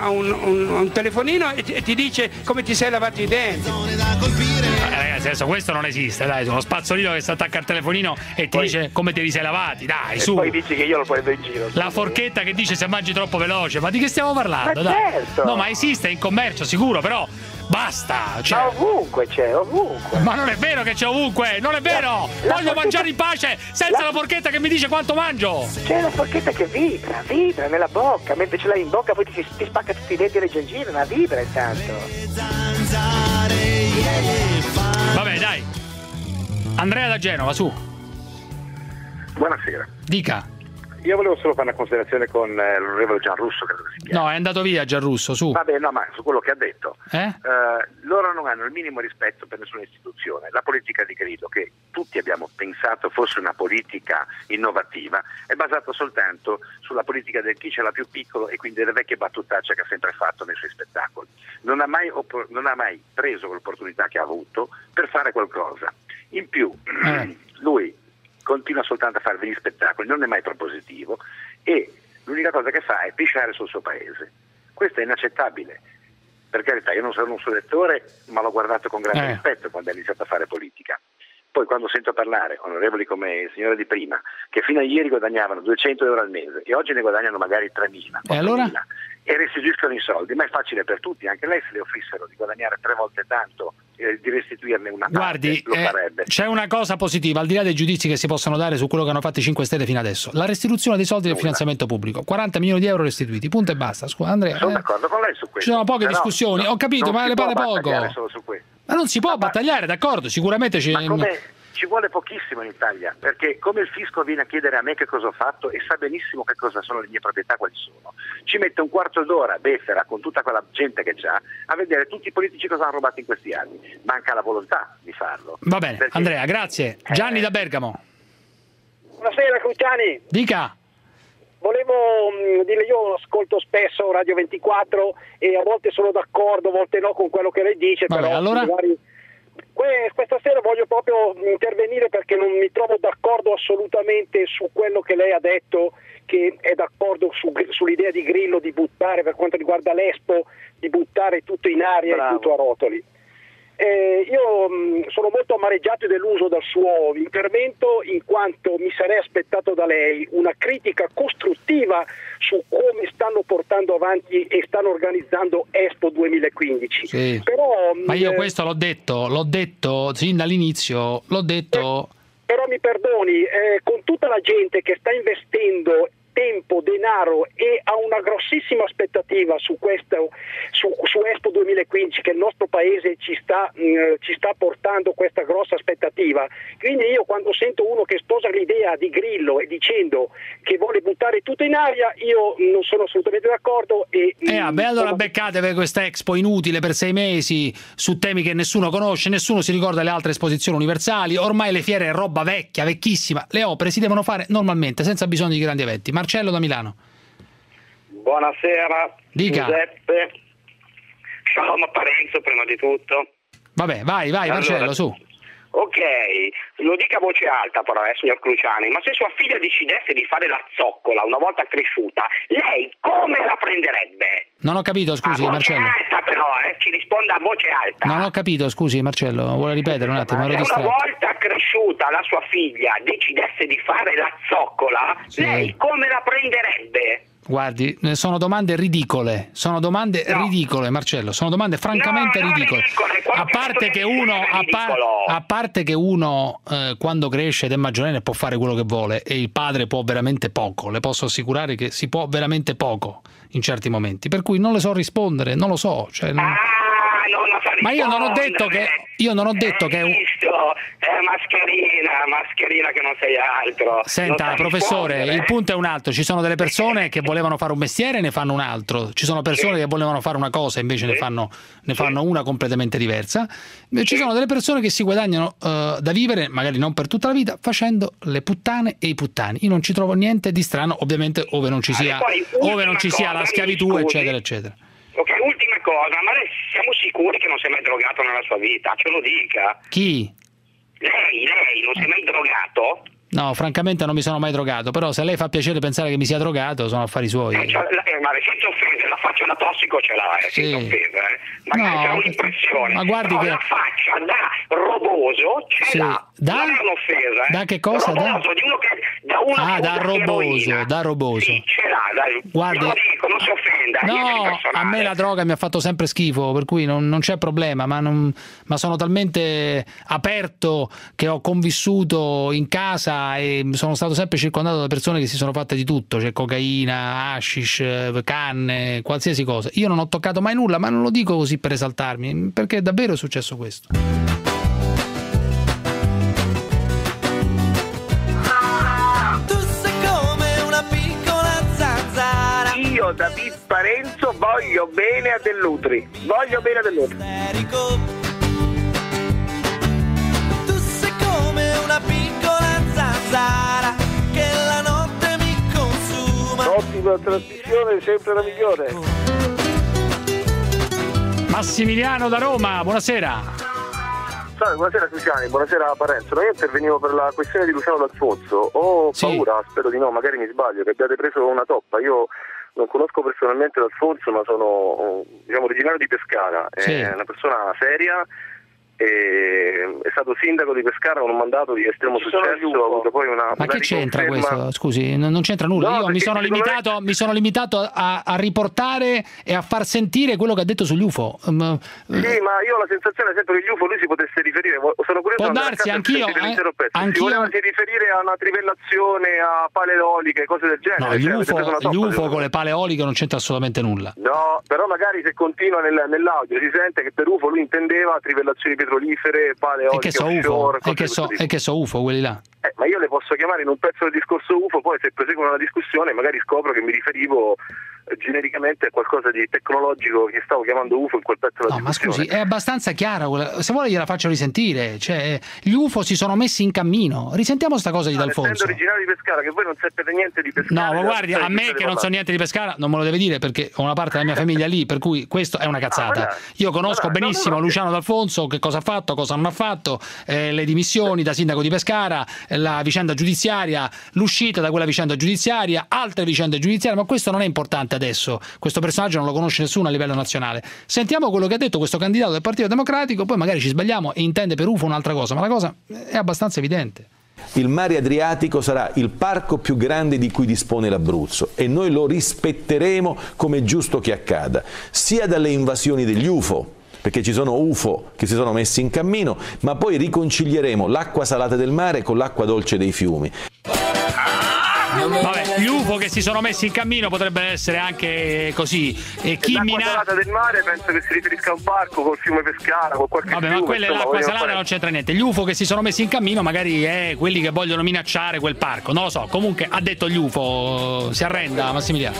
un telefonino e ti dice come ti sei lavato i denti. Ragazzi, adesso questo non esiste, dai, uno spazzolino che si attacca al telefonino e ti dice come te li sei lavati, dai, e su. Poi dici che io lo prendo in giro. La forchetta che dice se mangi troppo veloce, ma di che stiamo parlando? Ma dai. certo. No, ma esiste in commercio sicuro, però basta, cioè... Ma ovunque c'è, ovunque. Ma non è vero che c'è ovunque, non è vero. Voglio mangiare in pace senza la forchetta che mi dice quanto mangio. C'è la forchetta che vibra nella bocca, mentre ce l'hai in bocca poi ti spacca tutti i denti e le gengive, ma vibra intanto. Vabbè, dai. Andrea da Genova, su. Buonasera. Dica. io volevo solo fare una considerazione con l'onorevole Gianrusso, credo che si chiami. No, è andato via Gianrusso, su. Vabbè, no, ma su quello che ha detto. Loro non hanno il minimo rispetto per nessuna istituzione. La politica di Grillo, che tutti abbiamo pensato fosse una politica innovativa, è basata soltanto sulla politica del chi ce l'ha più piccolo e quindi delle vecchie battutacce che ha sempre fatto nei suoi spettacoli. Non ha mai preso l'opportunità che ha avuto per fare qualcosa. In più, lui continua soltanto a fare degli spettacoli, non è mai propositivo e l'unica cosa che fa è pisciare sul suo paese. Questo è inaccettabile. Per carità, io non sono un suo lettore, ma l'ho guardato con grande rispetto quando ha iniziato a fare politica. Poi quando sento parlare onorevoli come il signore di prima, che fino a ieri guadagnavano 200 euro al mese e oggi ne guadagnano magari 3.000, 4.000 e allora? E restituiscono i soldi, ma è facile per tutti, anche lei se le offrissero di guadagnare 3 volte tanto, di restituirne una parte. Guardi, lo farebbe. C'è una cosa positiva, al di là dei giudizi che si possono dare su quello che hanno fatto i 5 Stelle fino adesso: la restituzione dei soldi del finanziamento pubblico, 40 milioni di euro restituiti, punto e basta. Andrea, sono d'accordo con lei su questo. Ci sono poche discussioni, ho capito, ma le pare poco. Solo su questo. Ma non si può battagliare, d'accordo, sicuramente ci vuole pochissimo in Italia, perché come il fisco viene a chiedere a me che cosa ho fatto e sa benissimo che cosa sono le mie proprietà, quali sono, ci mette un quarto d'ora beffera con tutta quella gente che c'ha a vedere tutti i politici cosa hanno rubato in questi anni. Manca la volontà di farlo. Va bene, perché... Andrea, grazie. Gianni da Bergamo. Buonasera Cruciani. Dica. Volevo dire, io ascolto spesso Radio 24 e a volte sono d'accordo, a volte no con quello che lei dice. Vabbè, però allora... Questa sera voglio proprio intervenire perché non mi trovo d'accordo assolutamente su quello che lei ha detto, che è d'accordo sull'idea di Grillo di buttare, per quanto riguarda l'Expo, di buttare tutto in aria. Bravo. E tutto a rotoli. Io sono molto amareggiato e deluso dal suo intervento, in quanto mi sarei aspettato da lei una critica costruttiva su come stanno portando avanti e stanno organizzando Expo 2015. Sì. Però, ma io questo l'ho detto sin dall'inizio, l'ho detto. Però mi perdoni, con tutta la gente che sta investendo tempo, denaro e ha una grossissima aspettativa su questo, su Expo 2015, che il nostro paese ci sta portando questa grossa aspettativa. Quindi io quando sento uno che sposa l'idea di Grillo e dicendo che vuole buttare tutto in aria, io non sono assolutamente d'accordo. Allora beccate per questa Expo inutile per 6 mesi su temi che nessuno conosce, nessuno si ricorda le altre esposizioni universali, ormai le fiere è roba vecchia, vecchissima, le opere si devono fare normalmente senza bisogno di grandi eventi. Marcello da Milano. Buonasera. Dica. Giuseppe. Shalom a Parenzo prima di tutto. Vabbè, vai allora, Marcello, su. Ok, lo dica a voce alta però, signor Cruciani, ma se sua figlia decidesse di fare la zoccola una volta cresciuta, lei come la prenderebbe? Non ho capito, scusi, Marcello. A voce alta però, ci risponda a voce alta. Non ho capito, scusi, Marcello, vuole ripetere un attimo, ero distratto. distratto. Una volta cresciuta la sua figlia decidesse di fare la zoccola, sì, lei come la prenderebbe? Guardi, sono domande ridicole, Marcello, sono domande francamente ridicole. A parte che uno quando cresce ed è maggiorenne può fare quello che vuole e il padre può veramente poco, le posso assicurare che si può veramente poco in certi momenti, per cui non le so rispondere, non lo so. Cioè, ma io non ho detto che è un... mascherina che non sei altro. Senta, professore, il punto è un altro. Ci sono delle persone che volevano fare un mestiere e ne fanno un altro. Ci sono persone che volevano fare una cosa e invece ne fanno una completamente diversa. Ci sono delle persone che si guadagnano da vivere, magari non per tutta la vita, facendo le puttane e i puttani. Io non ci trovo niente di strano, ovviamente ove non ci sia la schiavitù, eccetera, eccetera. Ok, ultima cosa, ma lei siamo sicuri che non si è mai drogato nella sua vita? Ce lo dica. Chi? Lei non si è mai drogato? No, francamente non mi sono mai drogato, però se a lei fa piacere pensare che mi sia drogato, sono affari suoi. Ma senza offesa, la faccia da tossico ce l'ha, senza offesa, Magari c'è un'impressione. Ma guardi che... la faccia da roboso ce l'ha. Non è un'offesa, Da che cosa? Roboso, di uno che... Da roboso. Sì, ce l'ha. Guardi... Io lo dico, non si offenda. No, a me la droga mi ha fatto sempre schifo, per cui non c'è problema, ma sono talmente aperto che ho convissuto in casa e sono stato sempre circondato da persone che si sono fatte di tutto, c'è cocaina, hashish, canne, qualsiasi cosa. Io non ho toccato mai nulla, ma non lo dico così per esaltarmi, perché davvero è successo questo. Tu sei come una di Parenzo, voglio bene a Dell'Utri. Voglio bene a Dell'Utri. Tu sei come una piccola zanzara che la notte mi consuma. Ottima trasmissione, sempre la migliore. Massimiliano da Roma, buonasera. Salve, buonasera Luciani, buonasera Parenzo. No, io intervenivo per la questione di Luciano D'Alfonso. Ho paura, spero di no, magari mi sbaglio, che abbiate preso una toppa. Io non conosco personalmente D'Alfonso, ma sono originario di Pescara. È una persona seria. È stato sindaco di Pescara con un mandato di estremo successo, ha avuto poi una... Ma che c'entra questo? Scusi, non c'entra nulla. No, io mi sono limitato a riportare e a far sentire quello che ha detto sugli UFO. Sì, ma io ho la sensazione sempre che gli UFO lui si potesse riferire, sono curioso. Può darsi, anch'io. Si voleva riferire a una trivellazione, a pale eoliche, cose del genere. No, gli UFO con le pale eoliche non c'entra assolutamente nulla. No, però magari se continua nell'audio si sente che per UFO lui intendeva trivellazioni petrolifere, pale eoliche, offshore, e che so UFO quelli là. Ma io le posso chiamare in un pezzo del discorso UFO, poi se proseguono la discussione magari scopro che mi riferivo genericamente a qualcosa di tecnologico che stavo chiamando UFO in quel pezzo della discussione. Ma scusi, è abbastanza chiara se vuole gliela faccio risentire, cioè gli UFO si sono messi in cammino. Risentiamo sta cosa di D'Alfonso. Essendo originario di Pescara, che voi non sapete niente di Pescara. No, ma guardi, a me che non so niente di Pescara non me lo deve dire, perché ho una parte della mia famiglia lì, per cui questo è una cazzata. Io conosco benissimo Luciano D'Alfonso, che cosa ha fatto, cosa non ha fatto, le dimissioni da sindaco di Pescara, la vicenda giudiziaria, l'uscita da quella vicenda giudiziaria, altre vicende giudiziarie, ma questo non è importante adesso. Questo personaggio non lo conosce nessuno a livello nazionale. Sentiamo quello che ha detto questo candidato del Partito Democratico, poi magari ci sbagliamo e intende per UFO un'altra cosa, ma la cosa è abbastanza evidente. Il mare Adriatico sarà il parco più grande di cui dispone l'Abruzzo e noi lo rispetteremo come è giusto che accada, sia dalle invasioni degli UFO, perché ci sono UFO che si sono messi in cammino, ma poi riconcilieremo l'acqua salata del mare con l'acqua dolce dei fiumi. Vabbè, gli UFO che si sono messi in cammino potrebbe essere anche così. E chi l'acqua salata del mare penso che si riferisca a un parco col fiume Pescara, con qualche fiume. Ma quella è l'acqua salata, non c'entra niente. Gli UFO che si sono messi in cammino magari è quelli che vogliono minacciare quel parco, non lo so. Comunque ha detto gli UFO, si arrenda Massimiliano.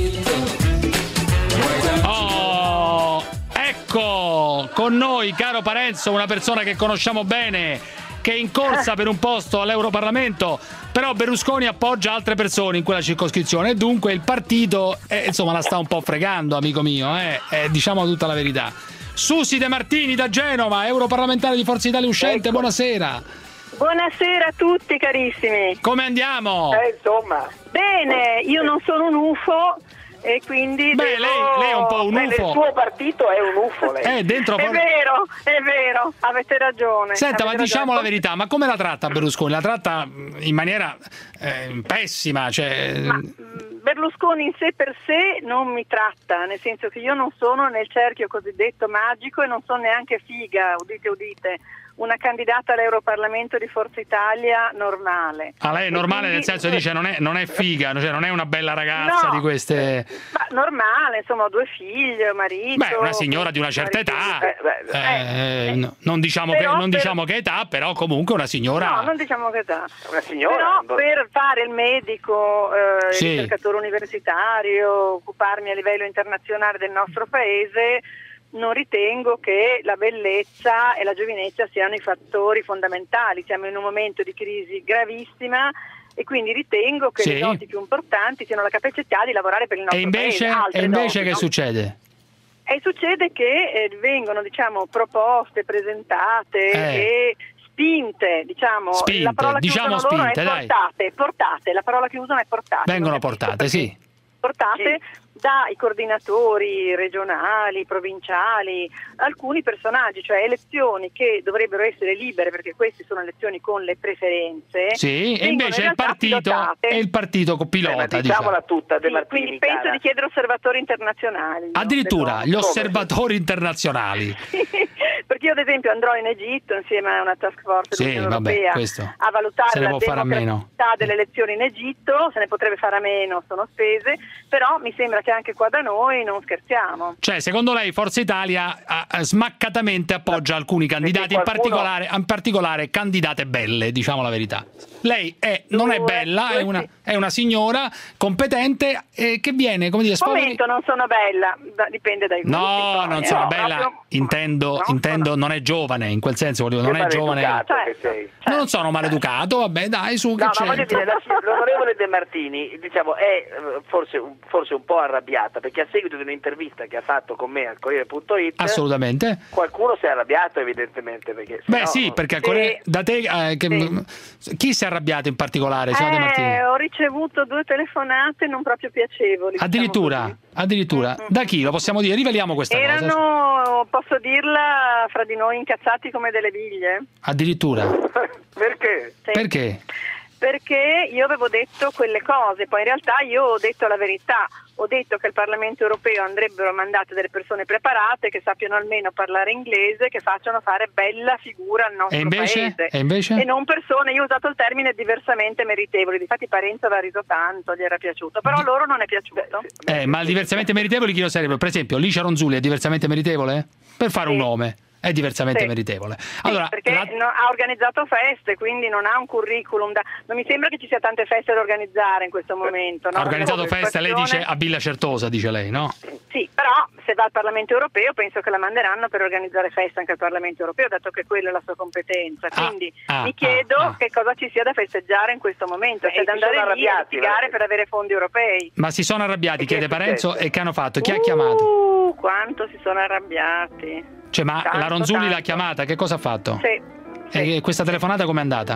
Oh, ecco con noi, caro Parenzo, una persona che conosciamo bene, che è in corsa per un posto all'Europarlamento, però Berlusconi appoggia altre persone in quella circoscrizione e dunque il partito insomma la sta un po' fregando, amico mio, diciamo tutta la verità. Susi De Martini da Genova, europarlamentare di Forza Italia uscente, buonasera. Buonasera a tutti carissimi. Come andiamo? Insomma. Bene, io non sono un UFO. E quindi lei è un po' un UFO. Il suo partito è un UFO, lei. Dentro è vero, avete ragione. Senta, ma diciamo la verità, ma come la tratta Berlusconi? La tratta in maniera pessima, cioè... Ma Berlusconi in sé per sé non mi tratta, nel senso che io non sono nel cerchio cosiddetto magico e non sono neanche figa, udite, una candidata all'Europarlamento di Forza Italia normale. Ah, lei è normale quindi, nel senso dice non è figa, cioè non è una bella ragazza di queste... Ma normale, insomma, ho 2 figli, marito... Beh, una signora di una certa età, non diciamo che età, però comunque una signora... No, non diciamo che età. Una signora... Però per fare il medico, il ricercatore universitario, occuparmi a livello internazionale del nostro paese... non ritengo che la bellezza e la giovinezza siano i fattori fondamentali. Siamo in un momento di crisi gravissima e quindi ritengo che le doti più importanti siano la capacità di lavorare per il nostro paese. E invece che succede? E succede che vengono proposte, presentate e spinte, spinte, la parola che usano loro è portate, la parola che usano è portate. Vengono portate, sì. Portate dai coordinatori regionali, provinciali, alcuni personaggi, cioè elezioni che dovrebbero essere libere perché queste sono elezioni con le preferenze. Sì, e invece il partito pilota. Diciamola tutta, De Martini. Quindi penso di chiedere osservatori internazionali. Addirittura gli osservatori internazionali. Perché io ad esempio andrò in Egitto insieme a una task force dell'Unione Europea a valutare la democraticità delle elezioni in Egitto, se ne potrebbe fare a meno, sono spese, però mi sembra che anche qua da noi non scherziamo. Cioè, secondo lei Forza Italia smaccatamente appoggia alcuni candidati, in particolare candidate belle, diciamo la verità. Lei non è bella, è una signora competente che viene, come dire, al momento non sono bella, dipende dai gusti. No, non sono bella, intendo non è giovane, in quel senso, non è giovane. Non sono maleducato, vabbè, dai, su, che c'è. Voglio dire, l'onorevole De Martini, diciamo, è forse un po' arrabbiata, perché a seguito di un'intervista che ha fatto con me al Corriere.it, assolutamente, qualcuno si è arrabbiato, evidentemente, perché perché da te chi si è arrabbiato in particolare, signora De Martini? Ho ricevuto 2 telefonate non proprio piacevoli. Addirittura? Da chi? Lo possiamo dire? Riveliamo questa cosa. Erano, posso dirla, fra di noi incazzati come delle biglie. Addirittura? Perché? Sì. Perché? Perché io avevo detto quelle cose, poi in realtà io ho detto la verità, ho detto che al Parlamento europeo andrebbero mandate delle persone preparate, che sappiano almeno parlare inglese, che facciano fare bella figura al nostro paese. E invece? E non persone, io ho usato il termine diversamente meritevoli, difatti Parenzo aveva riso tanto, gli era piaciuto, però a loro non è piaciuto. Ma diversamente meritevoli chi lo sarebbe? Per esempio, Licia Ronzulli è diversamente meritevole? Per fare un nome. È diversamente meritevole. Allora, perché ha organizzato feste, quindi non ha un curriculum non mi sembra che ci sia tante feste da organizzare in questo momento, no? Ha organizzato feste, lei dice a Villa Certosa, dice lei, no? Sì, però se va al Parlamento europeo penso che la manderanno per organizzare feste anche al Parlamento europeo, dato che quella è la sua competenza, quindi mi chiedo che cosa ci sia da festeggiare in questo momento, se da andare lì a litigare per avere fondi europei. Ma si sono arrabbiati, chiede Parenzo, e che hanno fatto? Chi ha chiamato? Quanto si sono arrabbiati. Cioè, ma la Ronzulli l'ha chiamata, che cosa ha fatto? Sì. E questa telefonata com'è andata?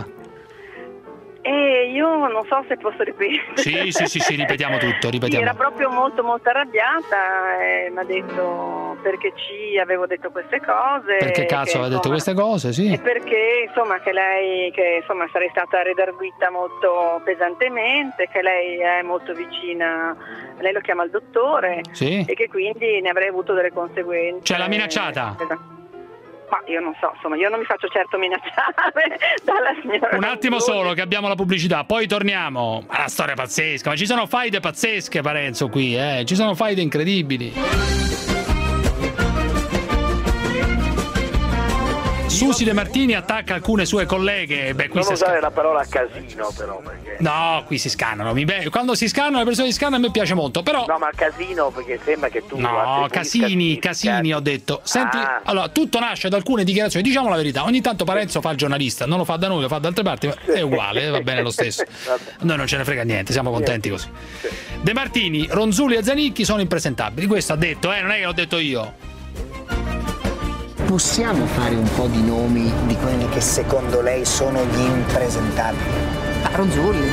Io non so se posso ripetere. Sì, ripetiamo tutto, ripetiamo. Era proprio molto molto arrabbiata e mi ha detto perché ci avevo detto queste cose. Perché cazzo aveva detto queste cose, sì. E perché insomma che sarei stata redarguita molto pesantemente, che lei è molto vicina, lei lo chiama il dottore, sì. E che quindi ne avrei avuto delle conseguenze. Cioè l'ha minacciata? Ma io non so, insomma, io non mi faccio certo minacciare dalla signora. Un attimo solo che abbiamo la pubblicità, poi torniamo. Una storia pazzesca, ma ci sono faide pazzesche, Parenzo, qui, ci sono faide incredibili. Susi De Martini attacca alcune sue colleghe. Qui non usare la parola casino, però, perché... No, qui si scannano. Quando si scannano, le persone si scannano, a me piace molto, però... No, ma casino, perché sembra che tu... No, Casini, ho detto. Senti, allora, tutto nasce da alcune dichiarazioni, diciamo la verità. Ogni tanto Parenzo fa il giornalista, non lo fa da noi, lo fa da altre parti, ma è uguale, va bene lo stesso. Noi non ce ne frega niente, siamo contenti così. De Martini, Ronzulli e Zanicchi sono impresentabili. Questo ha detto, non è che l'ho detto io. Possiamo fare un po' di nomi di quelli che secondo lei sono gli impresentabili? Ronzulli.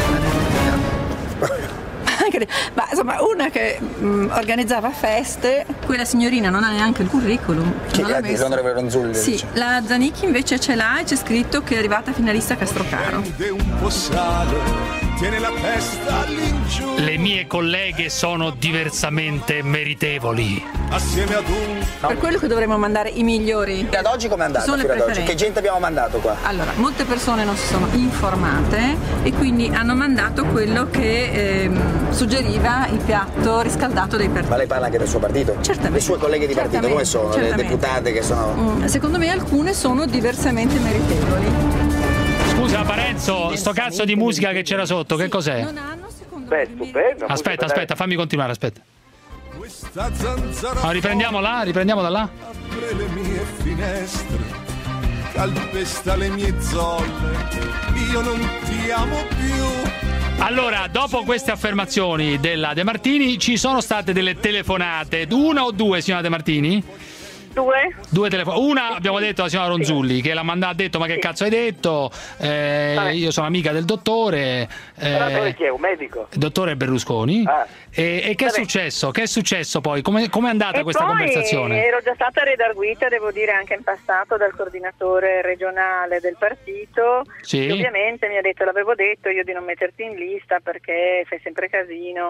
Ma insomma, una che organizzava feste, quella signorina non ha neanche il curriculum. Chi l'ha detto? L'onorevole Ronzulli? Sì, dice. La Zanicchi invece ce l'ha e c'è scritto che è arrivata finalista a Castrocaro. Tiene la testa all'ingiù. Le mie colleghe sono diversamente meritevoli. Assieme ad Per quello che dovremmo mandare i migliori. Ad oggi com'è andato? Sono le preferenze. Che gente abbiamo mandato qua? Allora, molte persone non si sono informate e quindi hanno mandato quello che suggeriva il piatto riscaldato dei partiti. Ma lei parla anche del suo partito? Certamente. Le sue colleghe di partito come sono? Certamente. Le deputate che sono... Secondo me alcune sono diversamente meritevoli. Scusa Parenzo, sto cazzo di musica che c'era sotto, che cos'è? Non hanno, secondo me, stupendo. Aspetta, fammi continuare, aspetta. Riprendiamo da là. Apre le mie finestre, calpesta le mie zolle, io non ti amo più. Allora, dopo queste affermazioni della De Martini, ci sono state delle telefonate, una o due, signora De Martini? Due telefonate. Una abbiamo detto alla signora Ronzulli, che ha detto ma che cazzo hai detto, io sono amica del dottore, chi è? Un medico? Il dottore Berlusconi. E che è successo? Che è successo poi? Come è andata questa conversazione? Ero già stata redarguita, devo dire, anche in passato dal coordinatore regionale del partito, sì. Che ovviamente mi ha detto, l'avevo detto io, di non metterti in lista perché fai sempre casino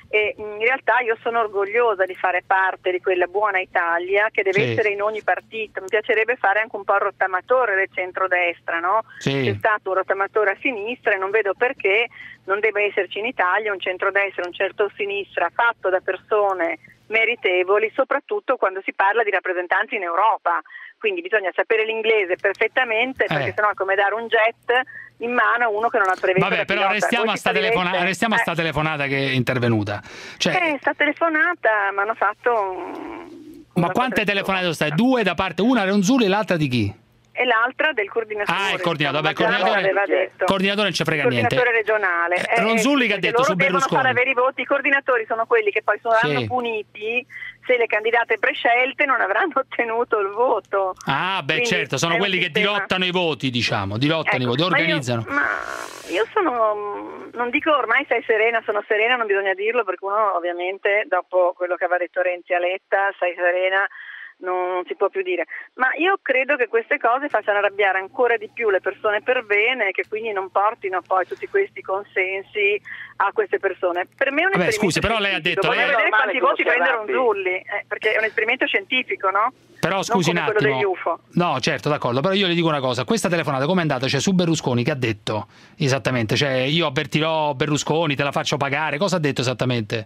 e in realtà io sono orgogliosa di fare parte di quella buona Italia che deve essere in ogni partito. Mi piacerebbe fare anche un po' il rottamatore del centrodestra, no? C'è stato un rottamatore a sinistra e non vedo perché non debba esserci in Italia un centrodestra, un centro-sinistra fatto da persone meritevoli, soprattutto quando si parla di rappresentanza in Europa. Quindi bisogna sapere l'inglese perfettamente, perché sennò è come dare un jet in mano a uno che non ha previsto. Vabbè, però restiamo a sta telefonata che è intervenuta. Sta telefonata, mi hanno fatto Ma quante telefonate sono state? 2 da parte, una Ronzulli e l'altra di chi? E l'altra del coordinatore. Il coordinatore, coordinatore non ci frega niente. Il coordinatore regionale. Ronzulli che ha detto su Berlusconi. Loro devono fare avere i voti, i coordinatori sono quelli che poi saranno puniti se le candidate prescelte non avranno ottenuto il voto. Quindi, certo, sono quelli che dirottano i voti, diciamo, i voti, organizzano. Io sono, non dico ormai stai serena, sono serena, non bisogna dirlo perché uno ovviamente dopo quello che aveva detto Renzi a Letta, stai serena, non si può più dire, ma io credo che queste cose facciano arrabbiare ancora di più le persone per bene e che quindi non portino poi tutti questi consensi a queste persone. Per me è un esperimento scusi, però lei ha detto voglio vedere quanti voti prende Ronzulli, perché è un esperimento scientifico, no? Però scusi un attimo. Quello degli UFO. No, certo, d'accordo, però io le dico una cosa, questa telefonata come è andata? Su Berlusconi che ha detto esattamente? Io avvertirò Berlusconi, te la faccio pagare, cosa ha detto esattamente?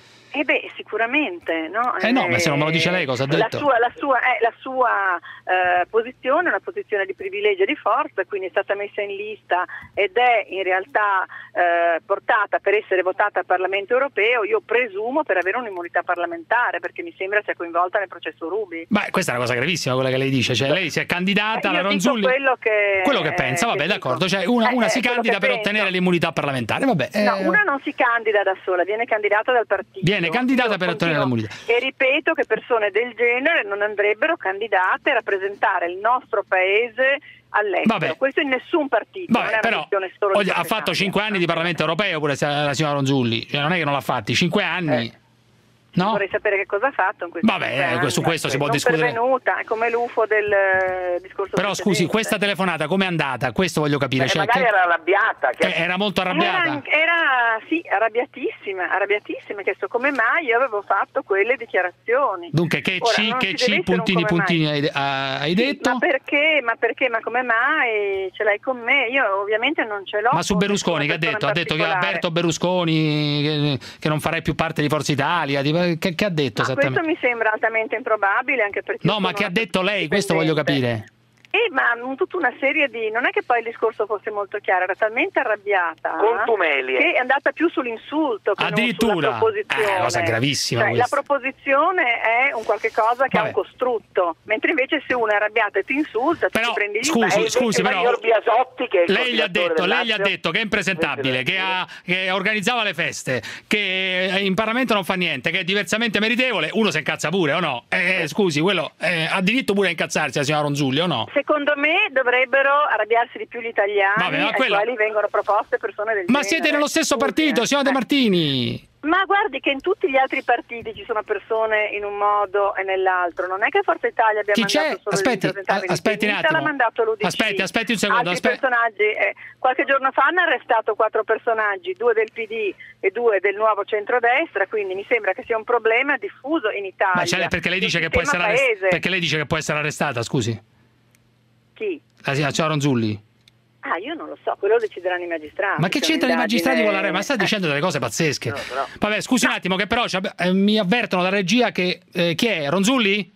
Sicuramente, no? No, ma se non me lo dice lei cosa ha detto? La sua posizione è una posizione di privilegio e di forza, quindi è stata messa in lista ed è in realtà portata per essere votata al Parlamento europeo, io presumo per avere un'immunità parlamentare, perché mi sembra sia coinvolta nel processo Ruby. Ma questa è una cosa gravissima quella che lei dice, lei si è candidata alla Ronzulli. Quello che pensa, vabbè, d'accordo, una si candida per ottenere l'immunità parlamentare, vabbè. No, una non si candida da sola, viene candidata dal partito. Viene candidata per ottenere l'immunità. E ripeto che persone del genere non andrebbero candidate a rappresentare il nostro paese all'estero. Questo in nessun partito. Non è una questione solo di ha fatto 5 anni di Parlamento europeo pure la signora Ronzulli, non è che non l'ha fatti, 5 anni. No? Vorrei sapere che cosa ha fatto in questo su questo si può discutere. È come l'UFO del discorso. Però scusi, questa telefonata com'è andata? Questo voglio capire. Magari era arrabbiata. Era molto arrabbiata? Era arrabbiatissima, chiesto come mai io avevo fatto quelle dichiarazioni. Dunque che puntini hai detto? Ma perché? Ma come mai ce l'hai con me? Io ovviamente non ce l'ho. Ma su Berlusconi che ha detto? Ha detto che ha aperto Berlusconi, che non farai più parte di Forza Italia. Che ha detto esattamente? Questo mi sembra altamente improbabile, anche perché ma che ha detto lei? Questo voglio capire. Ma tutta una serie di... Non è che poi il discorso fosse molto chiaro, era talmente arrabbiata che è andata più sull'insulto che addirittura non sulla proposizione. È una cosa gravissima la proposizione è un qualche cosa che ha un costrutto, mentre invece se uno è arrabbiato e ti insulta, però, ti prendi scusi, però Biasotti, che lei gli ha detto che è impresentabile, che organizzava le feste, che in Parlamento non fa niente, che è diversamente meritevole, uno si incazza pure o no? Scusi, quello ha diritto pure a incazzarsi la signora Ronzulli o no? Secondo me dovrebbero arrabbiarsi di più gli italiani, ai quali vengono proposte persone del genere. Ma siete nello stesso partito, signora De Martini! Ma guardi che in tutti gli altri partiti ci sono persone in un modo e nell'altro, non è che Forza Italia abbia mandato solo aspetti un attimo. L'ha mandato l'UDC. Aspetti un secondo. Altri personaggi, qualche giorno fa hanno arrestato 4 personaggi, 2 del PD e 2 del nuovo centrodestra, quindi mi sembra che sia un problema diffuso in Italia. Ma perché lei dice che può essere arrestata, scusi? Chi? La signora Ronzulli? Io non lo so, quello lo decideranno i magistrati. Ma che c'entrano i magistrati con la ma sta dicendo delle cose pazzesche. Vabbè, scusi un attimo, che però mi avvertono da regia che chi è? Ronzulli?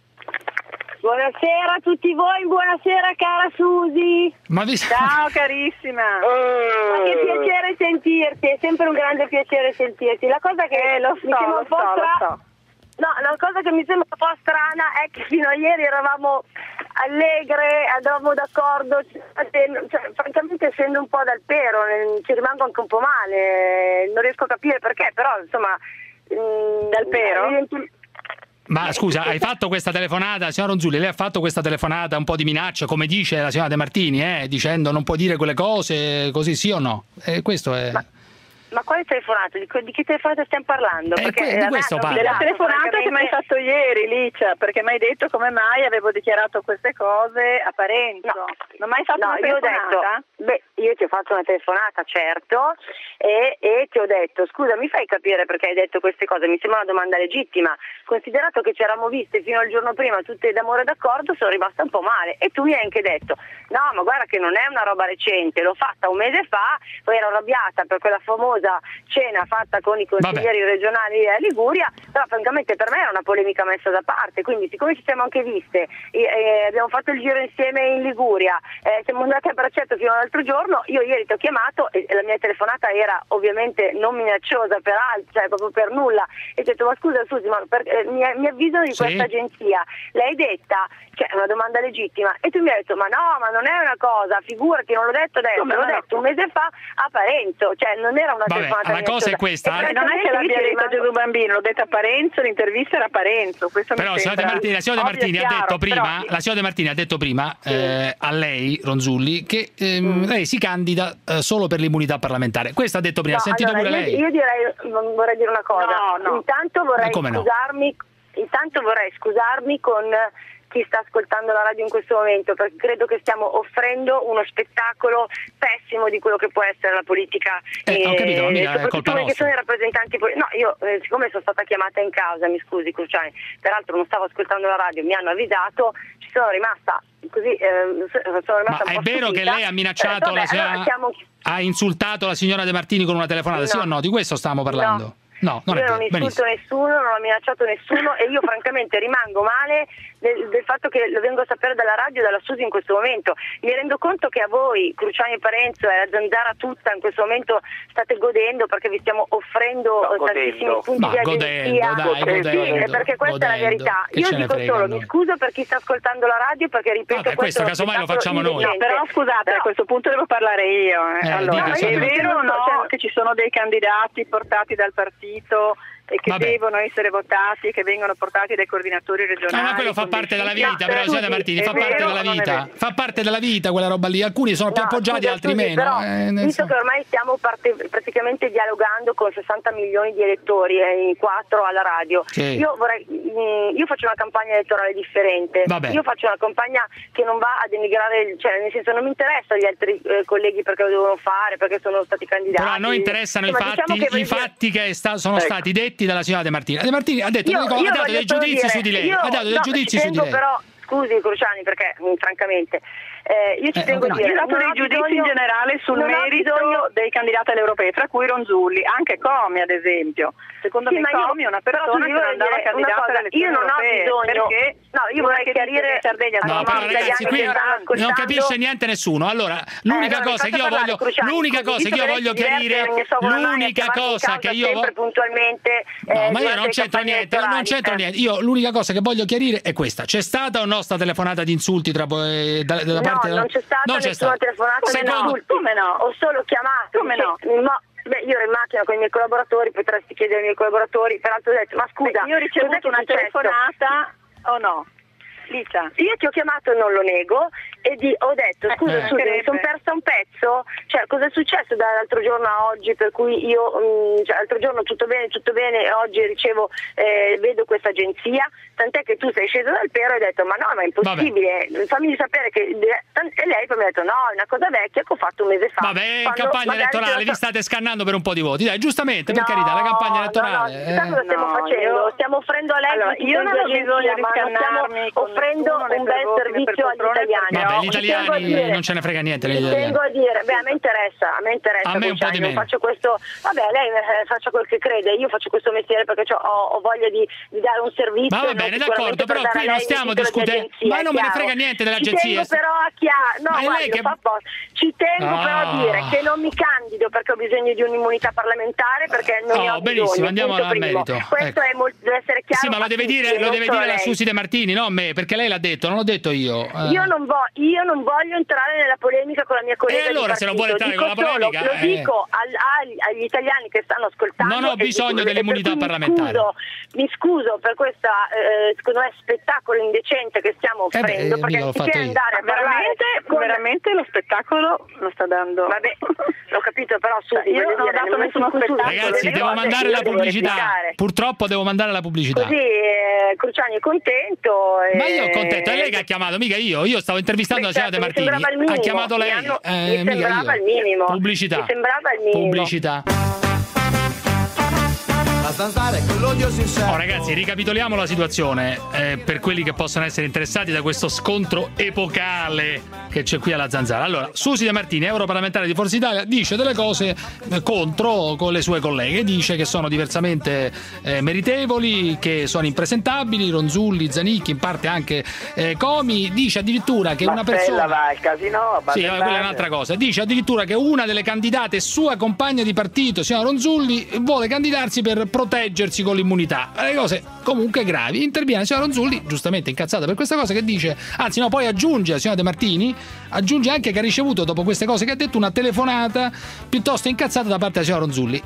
Buonasera a tutti voi, buonasera cara Susi. Ciao carissima. Ma che piacere sentirti, è sempre un grande piacere sentirti. La cosa che mi sembra un po' strana. No, la cosa che mi sembra un po' strana è che fino a ieri eravamo allegre, andavamo d'accordo, francamente essendo un po' dal pero, ci rimango anche un po' male, non riesco a capire perché, però insomma... dal pero? Ma scusa, hai fatto questa telefonata, signora Ronzulli, lei ha fatto questa telefonata un po' di minaccia, come dice la signora De Martini, dicendo non puoi dire quelle cose, così sì o no? Questo è... Ma quale telefonata? Di che telefonata stiamo parlando? Perché di questo parlo. Della telefonata che mi hai fatto ieri, Licia, perché mi hai detto come mai avevo dichiarato queste cose a Parenzo. No. Non mi hai fatto una telefonata? Io ti ho fatto una telefonata, certo, e ti ho detto, scusa, mi fai capire perché hai detto queste cose? Mi sembra una domanda legittima. Considerato che ci eravamo viste fino al giorno prima tutte d'amore d'accordo, sono rimasta un po' male. E tu mi hai anche detto, no, ma guarda che non è una roba recente, l'ho fatta un mese fa, poi ero arrabbiata per quella famosa cena fatta con i consiglieri regionali a Liguria, però francamente per me era una polemica messa da parte, quindi siccome ci siamo anche viste, abbiamo fatto il giro insieme in Liguria, siamo andati a braccetto fino all'altro giorno, io ieri ti ho chiamato e la mia telefonata era ovviamente non minacciosa cioè proprio per nulla, e ti ho detto ma scusa Susi, ma mi avvisano di questa agenzia, l'hai detta, cioè è una domanda legittima, e tu mi hai detto ma no, ma non è una cosa, figurati, non l'ho detto adesso, l'ho detto un mese fa a Parenzo, cioè non era una telefonata la cosa è questa, non è che l'abbia detto a Gesù Bambino, l'ho detto a Parenzo, l'intervista era a Parenzo, questo però mi sembra la signora De Martini ha detto prima a lei Ronzulli che lei si candida solo per l'immunità parlamentare, questo ha detto prima, ha sentito pure lei? Io vorrei dire una cosa, intanto vorrei scusarmi con chi sta ascoltando la radio in questo momento, perché credo che stiamo offrendo uno spettacolo pessimo di quello che può essere la politica, ho capito, ma mica è colpa che sono i rappresentanti io siccome sono stata chiamata in causa, mi scusi Cruciani, peraltro non stavo ascoltando la radio, mi hanno avvisato, ci sono rimasta così, sono rimasta un po' è vero stupita. che lei ha minacciato ha insultato la signora De Martini con una telefonata, sì o no? Di questo stavamo parlando? No, non io è non insulto nessuno, non ho minacciato nessuno e io francamente rimango male del fatto che lo vengo a sapere dalla radio e dalla Susi in questo momento. Mi rendo conto che a voi, Cruciani e Parenzo e la zanzara tutta in questo momento state godendo perché vi stiamo offrendo tantissimi punti di agenzia. Perché questa è la verità. Io dico solo, mi scuso per chi sta ascoltando la radio perché ripeto questo casomai lo facciamo noi. No, però scusate, a questo punto devo parlare io. Allora, è vero o no che ci sono dei candidati portati dal partito e che devono essere votati e che vengono portati dai coordinatori regionali? Ma quello fa parte della vita, però signora Martini, fa parte della vita. Fa parte della vita quella roba lì. Alcuni sono più appoggiati, altri meno. Però, visto che ormai stiamo praticamente dialogando con 60 milioni di elettori in 4 alla radio, io faccio una campagna elettorale differente. Io faccio una campagna che non va a denigrare, cioè nel senso non mi interessa gli altri colleghi perché lo devono fare, perché sono stati candidati. Però a noi interessano i fatti che sono stati detti dalla signora De Martini. De Martini ha detto, ha dato dei giudizi su di lei. Ha dato dei giudizi su di lei. Però, scusi Cruciani, perché francamente io ci tengo a dire, io ho dato dei giudizi in generale sul merito dei candidati alle europee, tra cui Ronzulli, anche Comi ad esempio. Secondo me Comi è una persona che non andava candidata alle elezioni io non europee, ho bisogno, perché io vorrei chiarire Sardegna. No, però ragazzi, qui non capisce niente nessuno. Allora, l'unica cosa che io voglio chiarire, l'unica cosa che io puntualmente ma io non c'entro niente, Io l'unica cosa che voglio chiarire è questa: c'è stata o no sta telefonata di insulti dalla parte non c'è stata nessuna telefonata di insulti. Come no? Ho solo chiamato. Come no? Io ero in macchina con i miei collaboratori, potresti chiedere ai miei collaboratori, peraltro ho detto, ma scusa, io ho ricevuto una telefonata o no? Licia. Io ti ho chiamato, non lo nego, e ho detto scusa, mi sono persa un pezzo, cioè cosa è successo dall'altro giorno a oggi per cui io l'altro giorno tutto bene e oggi vedo questa agenzia, tant'è che tu sei sceso dal pero e hai detto ma no, ma è impossibile, fammi sapere che, e lei poi mi ha detto no, è una cosa vecchia che ho fatto un mese fa. Vabbè, in campagna elettorale vi state scannando per un po' di voti, dai, giustamente, per carità, la campagna elettorale cosa stiamo facendo? Stiamo offrendo a lei io non ho bisogno di scannarmi, offrendo un bel servizio agli italiani. Vabbè, gli italiani non ce ne frega niente. Tengo a dire, a me interessa, a me un po' di meno. Faccio questo, lei faccia quel che crede, io faccio questo mestiere perché ho voglia di dare un servizio. Ma va bene, d'accordo, però qui non stiamo discutendo, ma non me ne frega niente dell'agenzia. Ci tengo però a dire che non mi candido perché ho bisogno di un'immunità parlamentare, perché non ne ho bisogno. Benissimo, andiamo al merito. Questo deve essere chiaro. Sì, ma lo deve dire la Susi De Martini, no a me, perché lei l'ha detto, non l'ho detto io. Io non io non voglio entrare nella polemica con la mia collega. E allora, se non vuole entrare con la polemica, lo dico agli italiani che stanno ascoltando. Non ho bisogno dell'immunità parlamentare. Mi scuso per questa, secondo me, spettacolo indecente che stiamo offrendo, perché anziché andare a veramente lo spettacolo lo sta dando. Vabbè, l'ho capito, però io non ho dato nessuno spettacolo. Ragazzi, devo mandare la pubblicità. Purtroppo devo mandare la pubblicità. Così Cruciani è contento. Ma io ho contento, è lei che ha chiamato, mica io. Io stavo intervistando la signora De Martini. Ha chiamato lei. Mi sembrava il minimo. Pubblicità. Mi sembrava il minimo. Pubblicità. Ragazzi, ricapitoliamo la situazione per quelli che possono essere interessati da questo scontro epocale che c'è qui alla Zanzara. Allora, Susi De Martini, europarlamentare di Forza Italia, dice delle cose contro con le sue colleghe, dice che sono diversamente meritevoli, che sono impresentabili, Ronzulli, Zanicchi, in parte anche Comi, dice addirittura che una persona va al casino, sì, quella è un'altra cosa. Dice addirittura che una delle candidate, sua compagna di partito, signora Ronzulli, vuole candidarsi per proteggersi con l'immunità. Le cose comunque gravi. Interviene la signora Ronzulli, giustamente incazzata per questa cosa, che dice, anzi no, poi aggiunge la signora De Martini, aggiunge anche che ha ricevuto, dopo queste cose che ha detto, una telefonata piuttosto incazzata da parte della signora Ronzulli,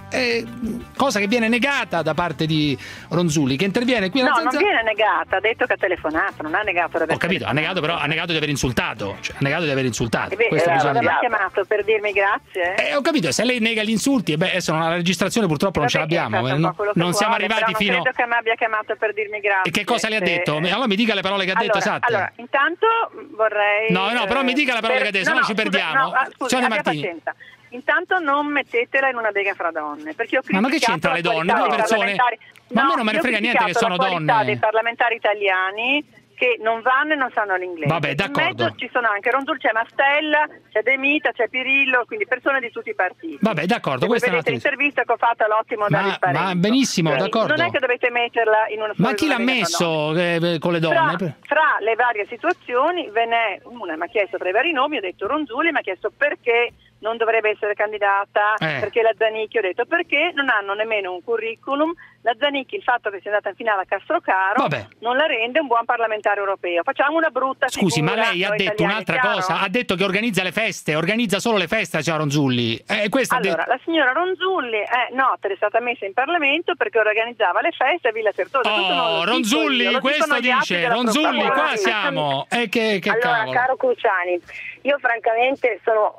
cosa che viene negata da parte di Ronzulli, che interviene qui alla Zanzara. Non viene negata, ha detto che ha telefonato, non ha negato. Ho capito, ha negato di aver insultato, ha negato di aver insultato. Questo bisogna dire. Ha chiamato per dirmi grazie. Ho capito, se lei nega gli insulti, adesso la registrazione purtroppo non ce l'abbiamo, non siamo arrivati fino. Non credo che mi abbia chiamato per dirmi grazie. E che cosa le ha detto? Allora mi dica le parole che ha detto esatte. Allora, intanto vorrei. No, però mi dica le parole che ha detto, se no ci perdiamo. Scusi, abbia pazienza. Intanto non mettetela in una bega fra donne, perché ho criticato. Ma che c'entra le donne? Due persone. Ma a me non me ne frega niente che sono donne. Dei parlamentari italiani che non vanno e non sanno l'inglese. Vabbè, d'accordo. In mezzo ci sono anche Ronzulli, c'è Mastella, c'è De Mita, c'è Pirillo, quindi persone di tutti i partiti. Vabbè, d'accordo. Se questa vedete l'intervista che ho fatto all'ottimo David Parenzo. Ma benissimo, d'accordo. Non è che dovete metterla in una. Ma chi l'ha messo con le donne? Fra le varie situazioni ve n'è una, mi ha chiesto tra i vari nomi, ho detto Ronzulli, mi ha chiesto perché non dovrebbe essere candidata, perché la Zanicchi, ho detto perché non hanno nemmeno un curriculum. La Zanicchi, il fatto che sia andata in finale a Castrocaro non la rende un buon parlamentare europeo. Facciamo una brutta figura. Scusi, ma lei ha detto un'altra cosa, ha detto che organizza le feste, organizza solo le feste la signora Ronzulli. Allora, la signora Ronzulli è stata messa in Parlamento perché organizzava le feste a Villa Certosa. Ronzulli, questo dice, Ronzulli, qua siamo. Allora, cavolo. caro Cruciani, io francamente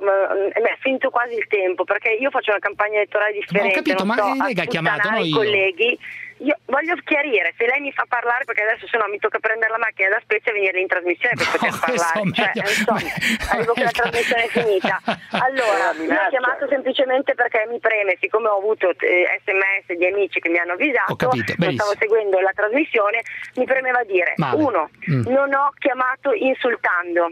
è finito quasi il tempo, perché io faccio una campagna elettorale differente. Ho capito, ma lei che ha chiamato, non io. Colleghi, io voglio chiarire, se lei mi fa parlare, perché adesso se no mi tocca prendere la macchina da Spezia e venire in trasmissione per poter parlare, arrivo che la trasmissione è finita. Allora, io ho chiamato semplicemente perché mi preme, siccome ho avuto sms di amici che mi hanno avvisato, non stavo seguendo la trasmissione, mi premeva dire, non ho chiamato insultando,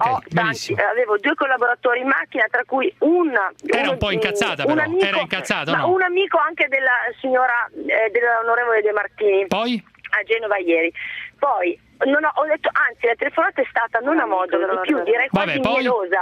avevo 2 collaboratori in macchina, tra cui era un po' incazzata, però era incazzato, ma un amico anche della signora dell'onorevole De Martini, poi a Genova ieri. Poi ho detto, anzi, la telefonata è stata non a modo, di più, direi quasi mielosa.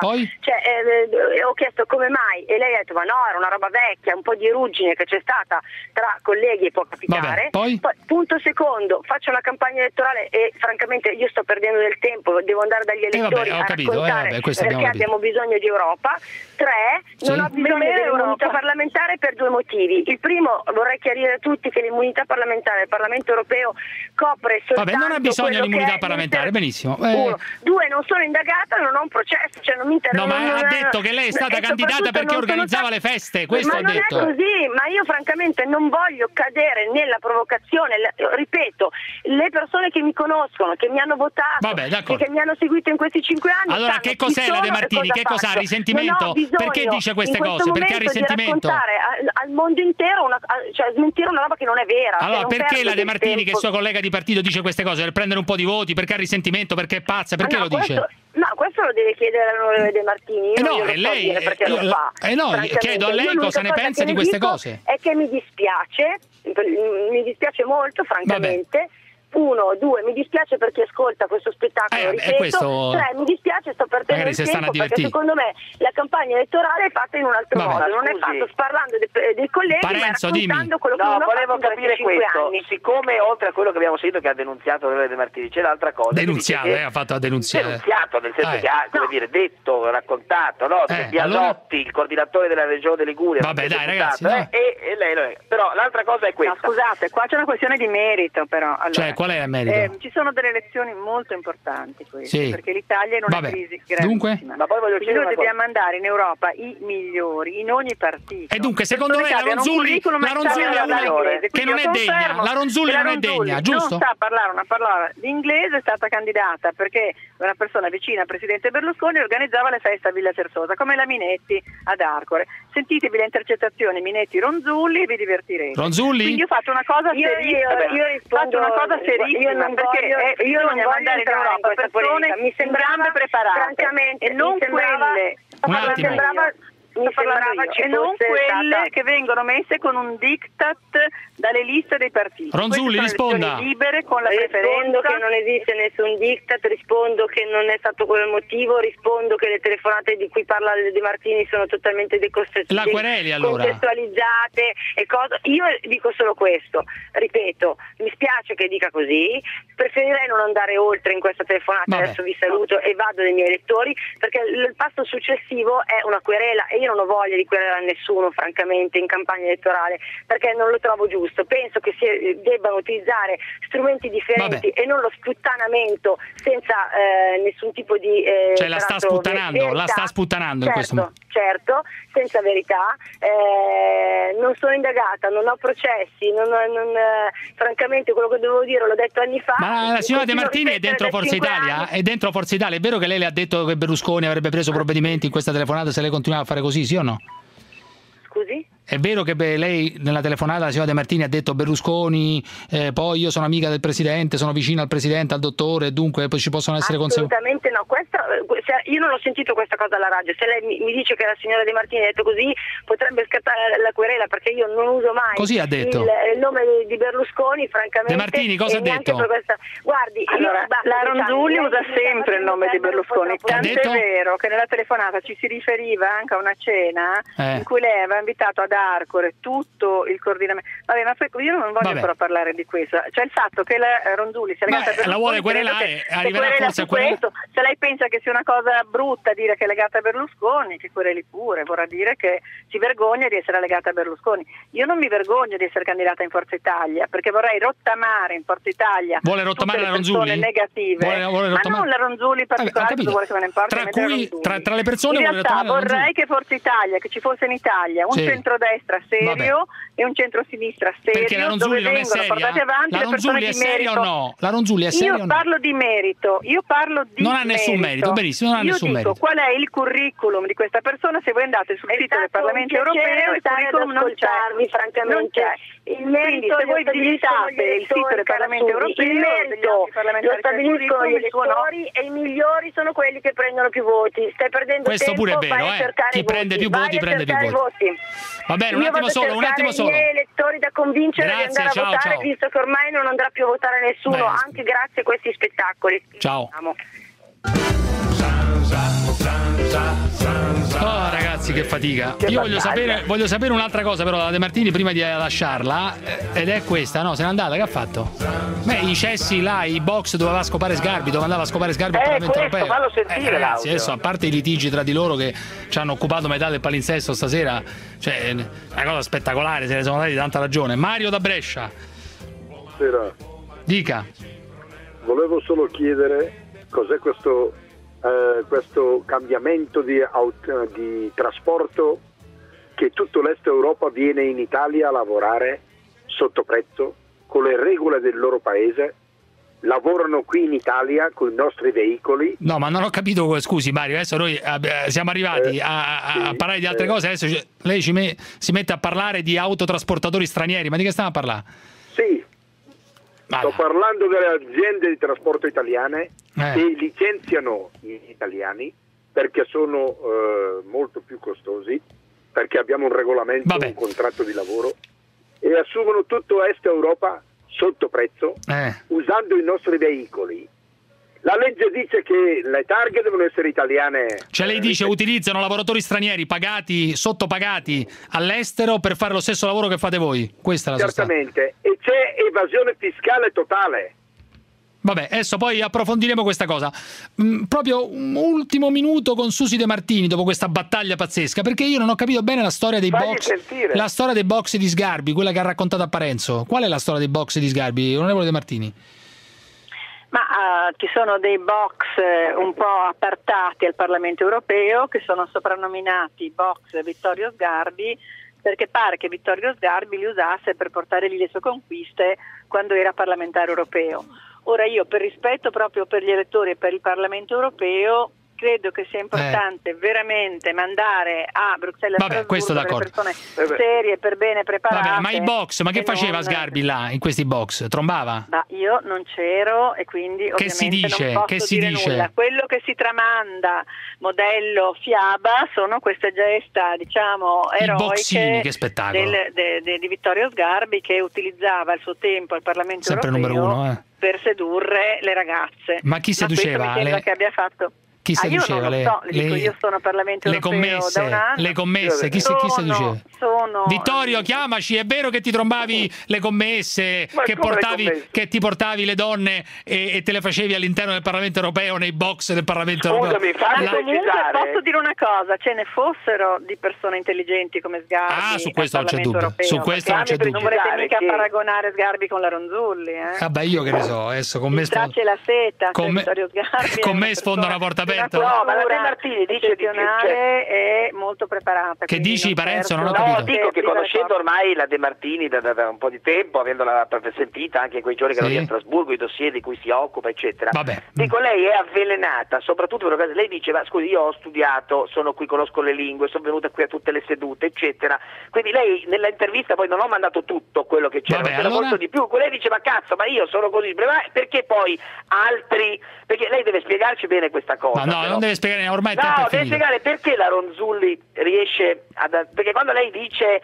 Ho chiesto come mai e lei ha detto, ma no, era una roba vecchia, un po' di ruggine che c'è stata tra colleghi e può capitare. Poi, punto secondo, faccio una campagna elettorale e francamente io sto perdendo del tempo, devo andare dagli elettori a raccontare perché abbiamo bisogno di Europa. 3, non ho bisogno dell'immunità parlamentare per 2 motivi. Il primo, vorrei chiarire a tutti che l'immunità parlamentare del Parlamento europeo copre soltanto non ha bisogno dell'immunità parlamentare, benissimo. 2, non sono indagata, non ho un processo, cioè non mi interessa. No, ma ha detto che lei è stata candidata perché organizzava le feste, questo ha detto. Ma non è così, ma io francamente non voglio cadere nella provocazione, ripeto, le persone che mi conoscono, che mi hanno votato, che mi hanno seguito in questi 5 anni. Allora, che cos'è la De Martini? Che cos'ha? Risentimento? Perché dice queste cose? Perché ha risentimento? Di raccontare al mondo intero, smentire una roba che non è vera. Allora, perché la De Martini, che è sua collega di partito, dice queste cose? Per prendere un po' di voti? Perché ha risentimento? Perché è pazza? Perché lo dice? No, questo lo deve chiedere all'onorevole De Martini. Io non lei perché lo fa. Chiedo a lei cosa ne pensa di queste cose. È che mi dispiace molto, francamente. 1, 2, mi dispiace per chi ascolta questo spettacolo, ripeto. 3, mi dispiace, sto perdendo il tempo perché secondo me la campagna elettorale è fatta in un altro modo, non è fatto parlando dei colleghi, Parenzo, ma raccontando quello che uno volevo capire questo, anni. siccome oltre a quello che abbiamo sentito che ha denunziato Lele De Martini, c'è l'altra cosa. Ha fatto la denunziata. Denunziato, nel senso che ha, come dire, detto, raccontato, no? Biasotti, il coordinatore della regione Liguria. Vabbè, dai, ragazzi. E lei lo è. Però l'altra cosa è questa. No, scusate, qua c'è una questione di merito, però. Allora, cioè, qual è il merito? Ci sono delle elezioni molto importanti queste, perché l'Italia è in una crisi gravissima. Dunque? Ma poi voglio dire, noi dobbiamo mandare in Europa i migliori in ogni partito. E dunque, secondo me la Ronzulli che non è degna. La Ronzulli non è degna, giusto? Non sa parlare l'inglese, è stata candidata perché una persona vicina al presidente Berlusconi organizzava le feste a Villa Certosa, come la Minetti ad Arcore. Sentitevi le intercettazioni Minetti-Ronzulli e vi divertirete. Ronzulli? Quindi io faccio una cosa serissima, perché bisogna mandare in Europa persone mi sembrava preparate, francamente, e non quelle e non quelle che vengono messe con un diktat dalle liste dei partiti. Ronzulli, risponda. Libere con la rispondo che non esiste nessun diktat, rispondo che non è stato quello il motivo, rispondo che le telefonate di cui parla De Martini sono totalmente la quereli, allora, contestualizzate e cose. Io dico solo questo, ripeto, mi spiace che dica così, preferirei non andare oltre in questa telefonata. Adesso vi saluto e vado dai miei elettori, perché il passo successivo è una querela e io non ho voglia di querelare nessuno, francamente, in campagna elettorale, perché non lo trovo giusto. Penso che si debbano utilizzare strumenti differenti e non lo sputtanamento senza nessun tipo di cioè la sta sputtanando in questo momento. Certo, senza verità. Non sono indagata, non ho processi, francamente quello che dovevo dire l'ho detto anni fa. Ma la signora De Martini è dentro Forza Italia? È dentro Forza Italia? È vero che lei le ha detto che Berlusconi avrebbe preso provvedimenti in questa telefonata se lei continuava a fare così, sì o no? Scusi? È vero che lei nella telefonata la signora De Martini ha detto Berlusconi, poi io sono amica del presidente, sono vicina al presidente, al dottore, dunque poi ci possono essere conseguenze? Assolutamente no, io non ho sentito questa cosa alla radio. Se lei mi dice che la signora De Martini ha detto così, potrebbe scattare la querela, perché io non uso mai così ha detto. il nome di Berlusconi, francamente. De Martini cosa ha detto? Guardi, allora, la Ronzulli usa sempre il nome di Berlusconi, tanto è vero che nella telefonata ci si riferiva anche a una cena in cui lei aveva invitato ad Arcore tutto il coordinamento. Vabbè, ma io non voglio però parlare di questo. Cioè il fatto che la Ronzulli sia legata a Berlusconi, la vuole querelare, arriverà forse a questo. Se lei pensa che sia una cosa brutta dire che è legata a Berlusconi, che quereli pure, vorrà dire che si vergogna di essere legata a Berlusconi. Io non mi vergogno di essere candidata in Forza Italia, perché vorrei rottamare in Forza Italia tutte le persone negative, ma non la Ronzulli in particolare, vuole che me ne importi, tra le persone in realtà vorrei che Forza Italia, che ci fosse in Italia un centrodestra serio e un centrosinistra serio, perché la Ronzulli non è seria? Portate avanti la Ronzulli è seria o no? La Ronzulli è seria o no? Io parlo di merito, non ha nessun merito, benissimo, non ha nessun merito. Io dico qual è il curriculum di questa persona. Se voi andate sul sito del Parlamento europeo, il curriculum non c'è, francamente. Il merito, se voi visitate il sito del Parlamento europeo, il merito lo stabiliscono gli elettori e i migliori sono quelli che prendono più voti. Stai perdendo questo tempo, pure è vero, chi prende più voti prende più voti. Va bene, un attimo solo. I miei elettori da convincere di andare a votare, visto che ormai non andrà più a votare nessuno, anche grazie a questi spettacoli. Ciao. Oh ragazzi, che fatica. Io voglio sapere un'altra cosa però da De Martini prima di lasciarla, ed è questa, no? Se n'è andata, che ha fatto? I cessi là, i box dove va a scopare Sgarbi, dove andava a scopare Sgarbi al Parlamento europeo. Fallo sentire, ragazzi, adesso, a parte i litigi tra di loro che ci hanno occupato metà del palinsesto stasera, cioè una cosa spettacolare, se ne sono dati tanta ragione. Mario da Brescia. Buonasera. Dica. Volevo solo chiedere cos'è questo cambiamento di trasporto, che tutto l'est Europa viene in Italia a lavorare sotto prezzo con le regole del loro paese, lavorano qui in Italia con i nostri veicoli. No, ma non ho capito, scusi Mario, adesso noi siamo arrivati a parlare di altre cose, adesso lei si mette a parlare di autotrasportatori stranieri, ma di che stiamo a parlare? Sì. Sto parlando delle aziende di trasporto italiane che licenziano gli italiani perché sono molto più costosi, perché abbiamo un regolamento, un contratto di lavoro, e assumono tutto Est Europa sotto prezzo usando i nostri veicoli. La legge dice che le targhe devono essere italiane. Cioè lei dice utilizzano lavoratori stranieri pagati, sottopagati all'estero per fare lo stesso lavoro che fate voi. Questa è la sostanza. Certamente, e c'è evasione fiscale totale. Vabbè, adesso poi approfondiremo questa cosa. Proprio un ultimo minuto con Susi De Martini dopo questa battaglia pazzesca, perché io non ho capito bene la storia dei la storia dei box di Sgarbi, quella che ha raccontato a Parenzo. Qual è la storia dei box di Sgarbi, onorevole De Martini? Ma ci sono dei box un po' appartati al Parlamento europeo che sono soprannominati box Vittorio Sgarbi, perché pare che Vittorio Sgarbi li usasse per portare lì le sue conquiste quando era parlamentare europeo. Ora io, per rispetto proprio per gli elettori e per il Parlamento europeo, credo che sia importante veramente mandare a Bruxelles e Strasburgo delle persone serie, per bene preparate. Vabbè, ma i box, ma che faceva Sgarbi là, in questi box? Trombava? Ma io non c'ero e quindi ovviamente non posso dire nulla. Quello che si tramanda, modello Fiaba, sono queste gesta, diciamo, eroiche che spettacolo. di Vittorio Sgarbi, che utilizzava al suo tempo al Parlamento sempre europeo numero uno, per sedurre le ragazze. Ma chi seduceva? Mi sembra che abbia fatto... Chi seduceva? Io non lo so, dico, io sono Parlamento europeo da un anno. Le commesse, chi seduceva? Vittorio, chiamaci, è vero che ti trombavi le commesse, che ti portavi le donne e te le facevi all'interno del Parlamento europeo, nei box del Parlamento europeo? Ma comunque posso dire una cosa, ce ne fossero di persone intelligenti come Sgarbi su questo non c'è dubbio. Europeo, su questo non c'è dubbio. Non volete mica paragonare Sgarbi con la Ronzulli, Vabbè, io che ne so, adesso con me la seta, Vittorio Sgarbi con me sfonda una porta aperta. No, ma la De Martini dice è molto preparata. Che dici, Parenzo? Non ho capito. No, dico che conoscendo ormai la De Martini da un po' di tempo, avendola sentita anche in quei giorni che ero lì a Strasburgo, i dossier di cui si occupa, eccetera. Vabbè. Dico, lei è avvelenata, soprattutto per lei dice, ma scusi, io ho studiato, sono qui, conosco le lingue, sono venuta qui a tutte le sedute, eccetera. Quindi lei nella intervista poi non ho mandato tutto quello che c'era, ma c'era molto di più. Lei dice, ma cazzo, ma io sono così, perché poi altri, perché lei deve spiegarci bene questa cosa. Ma no, non deve spiegare, ormai deve spiegare perché la Ronzulli riesce perché quando lei dice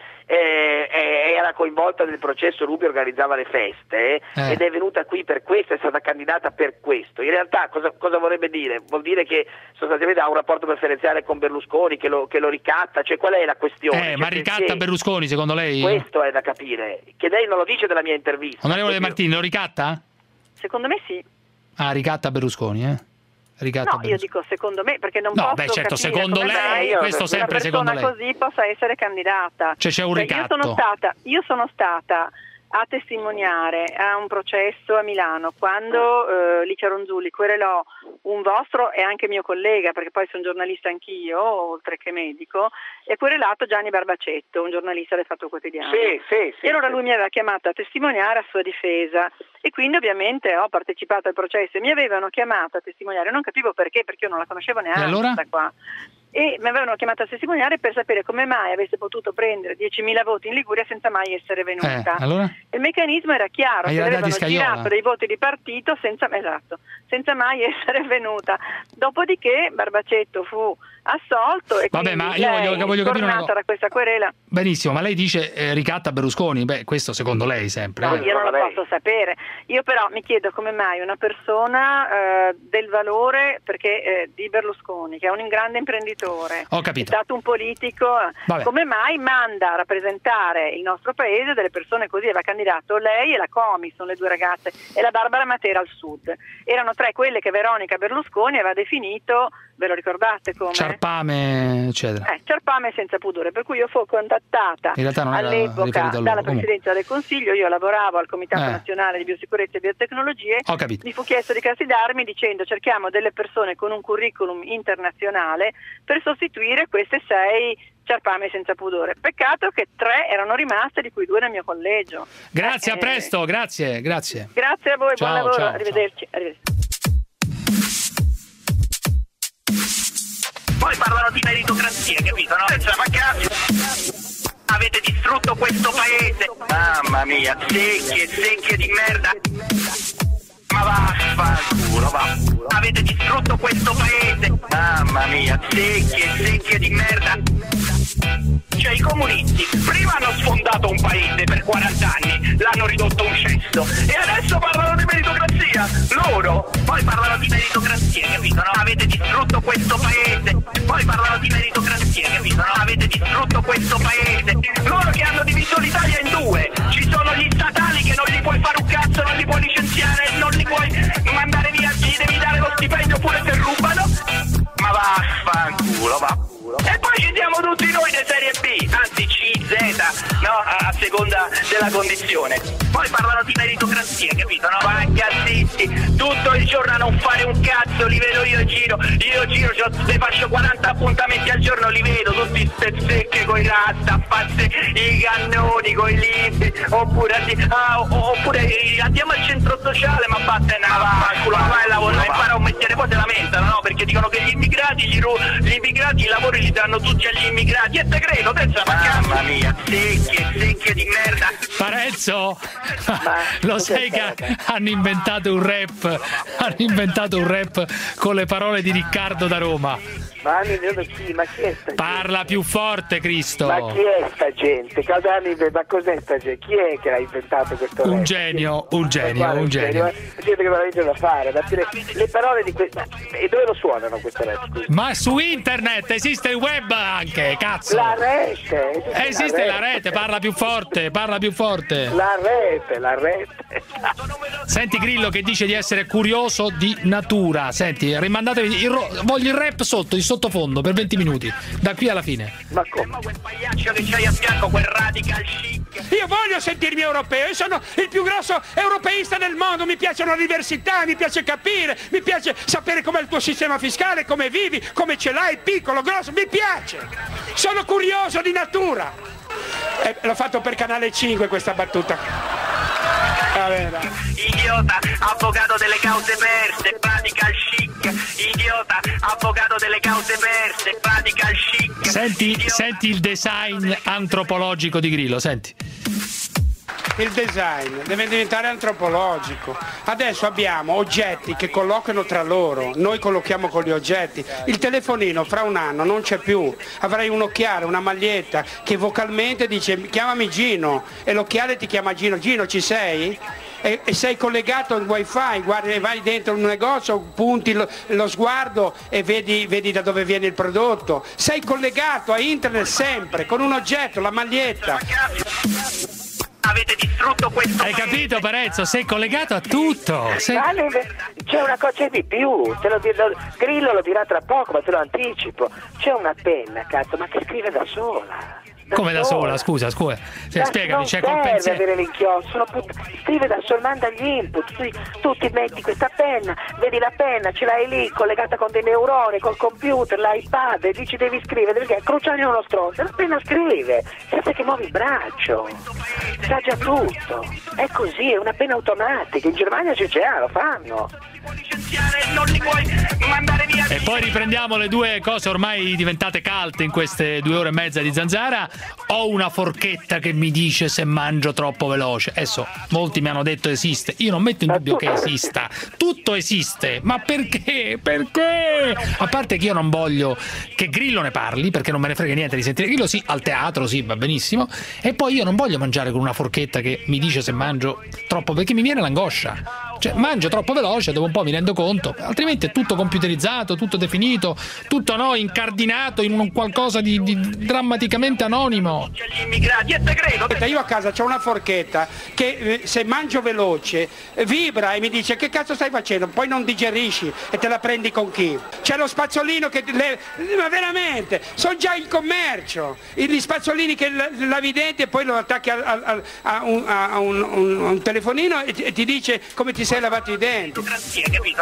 era coinvolta nel processo Rubi, organizzava le feste ed è venuta qui per questo, è stata candidata per questo, in realtà cosa vorrebbe dire? Vuol dire che sostanzialmente ha un rapporto preferenziale con Berlusconi, che lo ricatta, cioè qual è la questione? Ma ricatta Berlusconi secondo lei? Questo è da capire, che lei non lo dice della mia intervista. Onorevole De Martini, lo ricatta? Secondo me sì. Ricatta Berlusconi, io dico secondo me, perché non posso certo, capire secondo lei, questo sempre secondo lei. Una persona così possa essere candidata. Cioè c'è un ricatto. Io sono stata a testimoniare a un processo a Milano quando Licia Ronzulli querelò un vostro e anche mio collega, perché poi sono giornalista anch'io, oltre che medico, e querelato Gianni Barbacetto, un giornalista del Fatto Quotidiano. Sì, e allora lui mi aveva chiamato a testimoniare a sua difesa e quindi ovviamente ho partecipato al processo e mi avevano chiamato a testimoniare, non capivo perché io non la conoscevo neanche. E allora? Qua. E mi avevano chiamato a testimoniare per sapere come mai avesse potuto prendere 10.000 voti in Liguria senza mai essere venuta. Allora? Il meccanismo era chiaro, che avevano girato dei voti di partito senza mai essere venuta. Dopodiché Barbacetto fu assolto e quindi ma io voglio capire una cosa. Da questa querela. Benissimo, ma lei dice ricatta Berlusconi, questo secondo lei sempre. No, io non lo posso sapere. Io però mi chiedo come mai una persona del valore, perché di Berlusconi, che è un grande imprenditore, ho capito, è stato un politico, come mai manda a rappresentare il nostro paese delle persone così? Aveva candidato lei e la Comi, sono le due ragazze, e la Barbara Matera al sud. Erano tre quelle che Veronica Berlusconi aveva definito, ve lo ricordate come? Ciarpame, eccetera. Ciarpame senza pudore, per cui io fu contattata all'epoca dalla Presidenza del Consiglio, io lavoravo al Comitato Nazionale di Biosicurezza e Biotecnologie, mi fu chiesto di candidarmi dicendo cerchiamo delle persone con un curriculum internazionale per sostituire queste 6 Ciarpame senza pudore. Peccato che 3 erano rimaste, di cui 2 nel mio collegio. Grazie, a presto, grazie. Grazie a voi, buon lavoro, arrivederci. Poi parlano di meritocrazia, capito? No? Cioè, ma cazzo, avete distrutto questo paese. Mamma mia, secchie di merda. Ma vaffanculo, va. Avete distrutto questo paese. Mamma Mamma mia, secchie di merda. Cioè i comunisti prima hanno sfondato un paese per 40 anni, l'hanno ridotto un cesso e adesso parlano di meritocrazia. Loro poi parlano di meritocrazia, capito? No? Avete distrutto questo paese. Poi parlano di meritocrazia, capito? No? Avete distrutto questo paese. Loro che hanno diviso l'Italia in due. Ci sono gli statali che non li puoi fare un cazzo, non li puoi licenziare, non li puoi mandare via, gli devi dare lo stipendio pure se rubano. Ma vaffanculo, va. E poi ci siamo tutti noi di serie B, anzi C, Z, no, a seconda della condizione. Poi parlano di meritocrazia, capito? No, vacca zitti, tutto il giorno a non fare un cazzo, li vedo io giro, le faccio 40 appuntamenti al giorno, li vedo tutti secche coi rasta, a farsi i cannoni, coi libri, oppure andiamo al centro sociale, ma batte una vacculo, vai a lavorare, impara un mestiere, poi se lamentano, no? Perché dicono che gli immigrati i lavori li danno tutti agli immigrati e te credo, pensa, mamma mia, secchie di merda. Parezzo, lo sai che hanno inventato un rap con le parole di Riccardo da Roma. Ma chi è sta Parla più forte, Cristo. Ma chi è sta gente? Ma cos'è sta gente? Chi è che l'ha inventato questo rap? Un genio. Gente che veramente da fare, le parole di questa. E dove lo suonano questo rap? Scusa? Ma su internet esiste il web anche, cazzo. La rete. Esiste la rete, parla più forte. La rete. Senti Grillo che dice di essere curioso di natura. Senti, rimandatevi voglio il rap in sottofondo per 20 minuti, da qui alla fine. Ma come? Quel pagliaccio che c'hai a fianco, quel radical chic. Io voglio sentirmi europeo, io sono il più grosso europeista del mondo, mi piacciono le diversità, mi piace capire, mi piace sapere com'è il tuo sistema fiscale, come vivi, come ce l'hai, piccolo, grosso, mi piace. Sono curioso di natura. L'ho fatto per Canale 5 questa battuta. Idiota, avvocato delle cause perse, radical chic. Idiota, avvocato delle cause perse, radical chic. Senti il design antropologico di Grillo, senti. Il design deve diventare antropologico. Adesso abbiamo oggetti che colloquiano tra loro, noi colloquiamo con gli oggetti. Il telefonino fra un anno non c'è più. Avrai un occhiale, una maglietta che vocalmente dice chiamami Gino e l'occhiale ti chiama Gino. Gino, ci sei? E sei collegato al wifi, vai dentro un negozio, punti lo sguardo e vedi da dove viene il prodotto. Sei collegato a internet sempre con un oggetto, la maglietta. Avete distrutto questo. Hai capito, Parezzo? Sei collegato a tutto. C'è una cosa di più. Grillo lo dirà tra poco, ma te lo anticipo. C'è una penna, cazzo, ma che scrive da sola. Come da sola? Scusa. Spiegami, c'è col pensiero. Avere l'inchiostro, scrive da sola, manda gli input. Tu ti metti questa penna, vedi la penna, ce l'hai lì collegata con dei neuroni, col computer, l'iPad, e dici devi scrivere, perché Cruciani è uno stronzo, la penna scrive, senza che muovi il braccio, sa già tutto. È così, è una penna automatica, in Germania lo fanno. Non li puoi mandare via. E poi riprendiamo le due cose ormai diventate cult in queste 2 ore e mezza di Zanzara. Ho una forchetta che mi dice se mangio troppo veloce. Adesso molti mi hanno detto esiste. Io non metto in dubbio che esista. Tutto esiste. Ma perché? Perché? A parte che io non voglio che Grillo ne parli, perché non me ne frega niente di sentire Grillo. Sì, al teatro sì, va benissimo. E poi io non voglio mangiare con una forchetta che mi dice se mangio troppo, perché mi viene l'angoscia. Cioè mangio troppo veloce, dopo un po' mi rendo conto, altrimenti è tutto computerizzato, tutto definito, tutto incardinato in un qualcosa di drammaticamente anonimo. Io a casa c'ho una forchetta che se mangio veloce vibra e mi dice che cazzo stai facendo, poi non digerisci e te la prendi con chi? C'è lo spazzolino che ma veramente, sono già in commercio, gli spazzolini che lavi i denti e poi lo attacchi a un telefonino e ti dice come ti sei lavato i denti. Capito,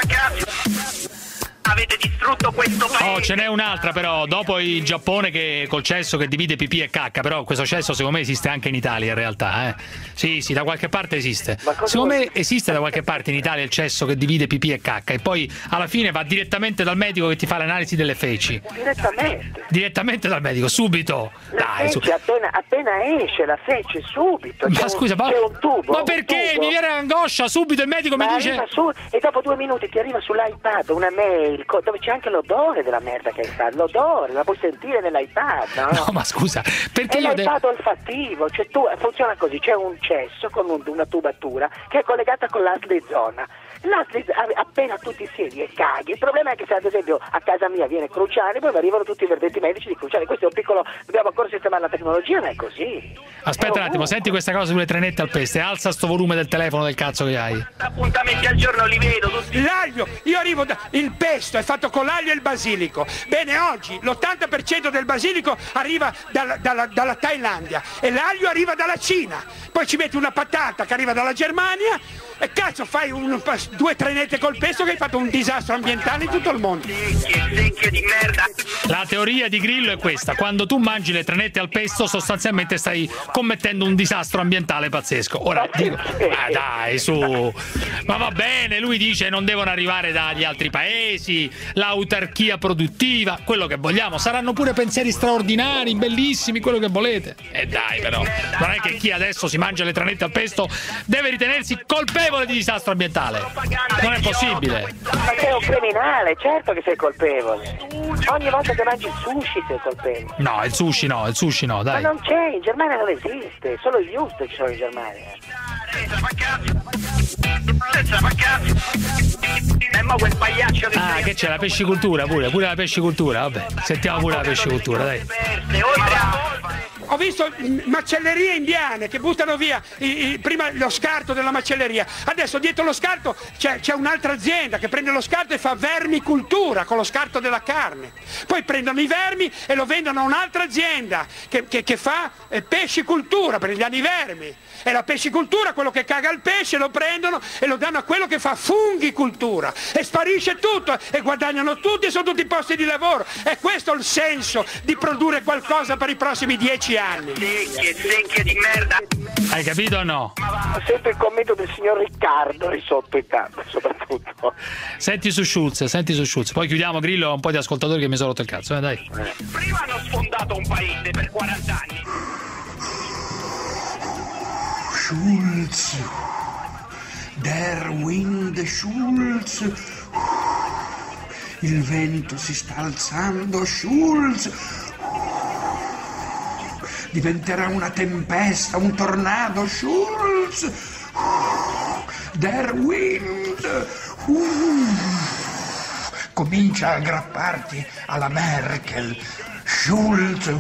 no? Avete distrutto questo paese. Oh, ce n'è un'altra però, dopo il Giappone che col cesso che divide pipì e cacca, però questo cesso secondo me esiste anche in Italia in realtà, Sì, da qualche parte esiste. Secondo me esiste da qualche parte in Italia il cesso che divide pipì e cacca e poi alla fine va direttamente dal medico che ti fa l'analisi delle feci. Direttamente dal medico, subito. Dai, appena esce la fece subito. Ma scusa, c'è un tubo. Ma perché? Mi viene l'angoscia, subito il medico mi dice. E dopo 2 minuti ti arriva sull'iPad una mail dove c'è anche l'odore della merda che hai fatto, l'odore, la puoi sentire nell'iPad, no? No, ma scusa, perché è l'iPad olfattivo, cioè funziona così, c'è un cesso con una tubatura che è collegata con l'ASLI zona. L'ASLI, appena tu ti siedi e caghi, il problema è che se ad esempio a casa mia viene Cruciani, poi mi arrivano tutti i verdetti medici di Cruciani, questo è un piccolo, dobbiamo ancora sistemare la tecnologia, ma è così. Aspetta un attimo, senti questa cosa sulle trenette al peste, alza sto volume del telefono del cazzo che hai. Appuntamenti al giorno li vedo tutti. L'aglio, io arrivo il pesto è fatto con l'aglio e il basilico. Bene, oggi l'80% del basilico arriva dalla Thailandia e l'aglio arriva dalla Cina. Poi ci metti una patata che arriva dalla Germania e cazzo fai 2 trenette col pesto che hai fatto un disastro ambientale in tutto il mondo. Secchio di merda. La teoria di Grillo è questa: quando tu mangi le trenette al pesto sostanzialmente stai commettendo un disastro ambientale pazzesco. Ora dico, dai, su, ma va bene, lui dice non devono arrivare dagli altri paesi, l'autarchia produttiva, quello che vogliamo, saranno pure pensieri straordinari, bellissimi, quello che volete. E dai, però non è che chi adesso si mangia le trenette al pesto deve ritenersi colpevole di disastro ambientale. Non è possibile. Ma sei un criminale, certo che sei colpevole. Ogni volta che mangi il sushi sei colpevole. No, il sushi no, dai. Ma non c'è, in Germania non esiste, solo gli Just ci sono in Germania. Che c'è la pescicoltura pure la pescicoltura, vabbè, sentiamo pure la pescicoltura, dai. Ho visto macellerie indiane che buttano via prima lo scarto della macelleria, adesso dietro lo scarto c'è un'altra azienda che prende lo scarto e fa vermicultura con lo scarto della carne, poi prendono i vermi e lo vendono a un'altra azienda che fa pescicultura per gli vermi, e la pescicultura, quello che caga il pesce lo prendono e lo danno a quello che fa funghicultura e sparisce tutto e guadagnano tutti e sono tutti posti di lavoro. È questo il senso di produrre qualcosa per i prossimi 10 anni. Secchio di merda. Hai capito o no? Sento il commento del signor Riccardo lì sotto il campo, soprattutto. Senti su Schulz, poi chiudiamo. Grillo, un po' di ascoltatori che mi sono rotto il cazzo, dai. Prima hanno sfondato un paese per 40 anni. Schulz, der Wind Schulz, il vento si sta alzando, Schulz, diventerà una tempesta, un tornado, Schulz, der Wind, comincia a aggrapparti alla Merkel, Schulz.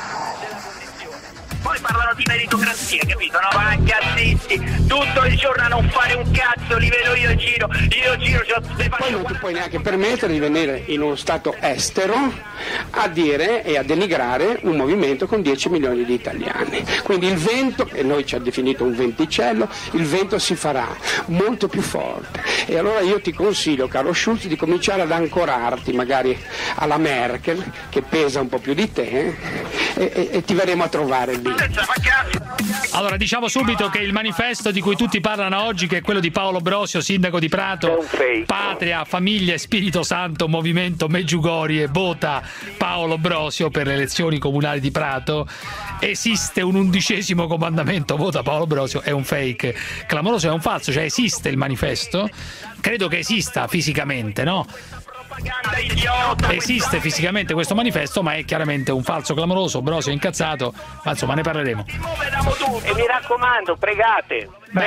Poi parlano di meritocrazia, capito? No, ma cazzisti, tutto il giorno a non fare un cazzo, li vedo io giro, poi non ti puoi neanche permettere di venire in uno stato estero a dire e a denigrare un movimento con 10 milioni di italiani. Quindi il vento, e noi ci ha definito un venticello, il vento si farà molto più forte. E allora io ti consiglio, caro Schulz, di cominciare ad ancorarti magari alla Merkel, che pesa un po' più di te, e ti verremo a trovare lì. Allora, diciamo subito che il manifesto di cui tutti parlano oggi, che è quello di Paolo Brosio, sindaco di Prato, Patria, Famiglia e Spirito Santo, Movimento Meggiugorie, vota Paolo Brosio per le elezioni comunali di Prato, esiste un 11° comandamento, vota Paolo Brosio, è un fake clamoroso, è un falso, cioè esiste il manifesto, credo che esista fisicamente, no? Esiste fisicamente questo manifesto, ma è chiaramente un falso clamoroso. Brosio è incazzato, ma insomma ne parleremo. E mi raccomando, pregate.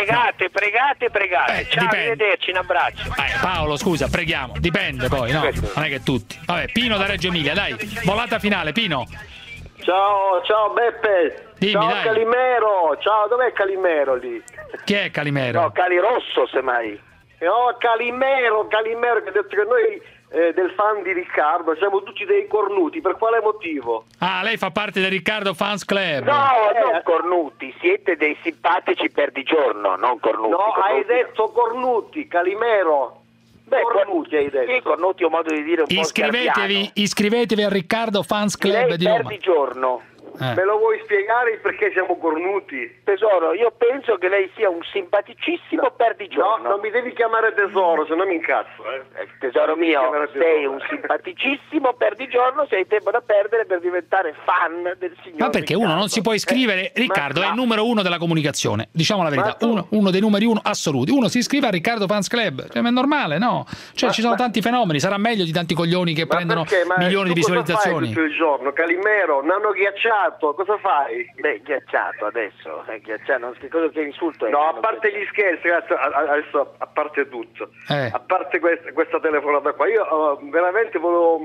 Ciao, arrivederci, un abbraccio. Paolo, scusa, preghiamo, dipende poi, no? Non è che tutti. Vabbè, Pino da Reggio Emilia, dai, volata finale, Pino. Ciao Beppe. Dimmi, ciao dai. Calimero. Ciao, dov'è Calimero lì? Chi è Calimero? No, Calirosso semmai. No, Calimero che ha detto che noi del fan di Riccardo siamo tutti dei cornuti. Per quale motivo? Ah, lei fa parte del Riccardo Fans Club. No, non cornuti, siete dei simpatici per di giorno, non cornuti. No, hai detto cornuti, Calimero. Beh, cornuti hai detto. Sì, cornuti è un modo di dire un po' Iscrivetevi al Riccardo Fans Club di Roma. Per di giorno. Me lo vuoi spiegare perché siamo cornuti? Tesoro, io penso che lei sia un simpaticissimo perdigiorno. No, non mi devi chiamare tesoro, se no mi incazzo. Tesoro mio, sei un simpaticissimo perdigiorno, sei tempo da perdere per diventare fan del signor Ma perché Riccardo. uno non si può iscrivere? Riccardo è il numero 1 della comunicazione, diciamo la verità, uno dei numeri 1 assoluti. Uno si iscrive a Riccardo Fans Club, cioè, ma è normale, no? Cioè ci sono tanti fenomeni, sarà meglio di tanti coglioni che prendono milioni di visualizzazioni. Cosa fai tutto il giorno? Calimero, nano ghiacciato, cosa fai? Beh, ghiacciato adesso, ghiacciato, che insulto è? No, a parte gli scherzi, adesso a parte tutto, a parte questa telefonata qua, io veramente volevo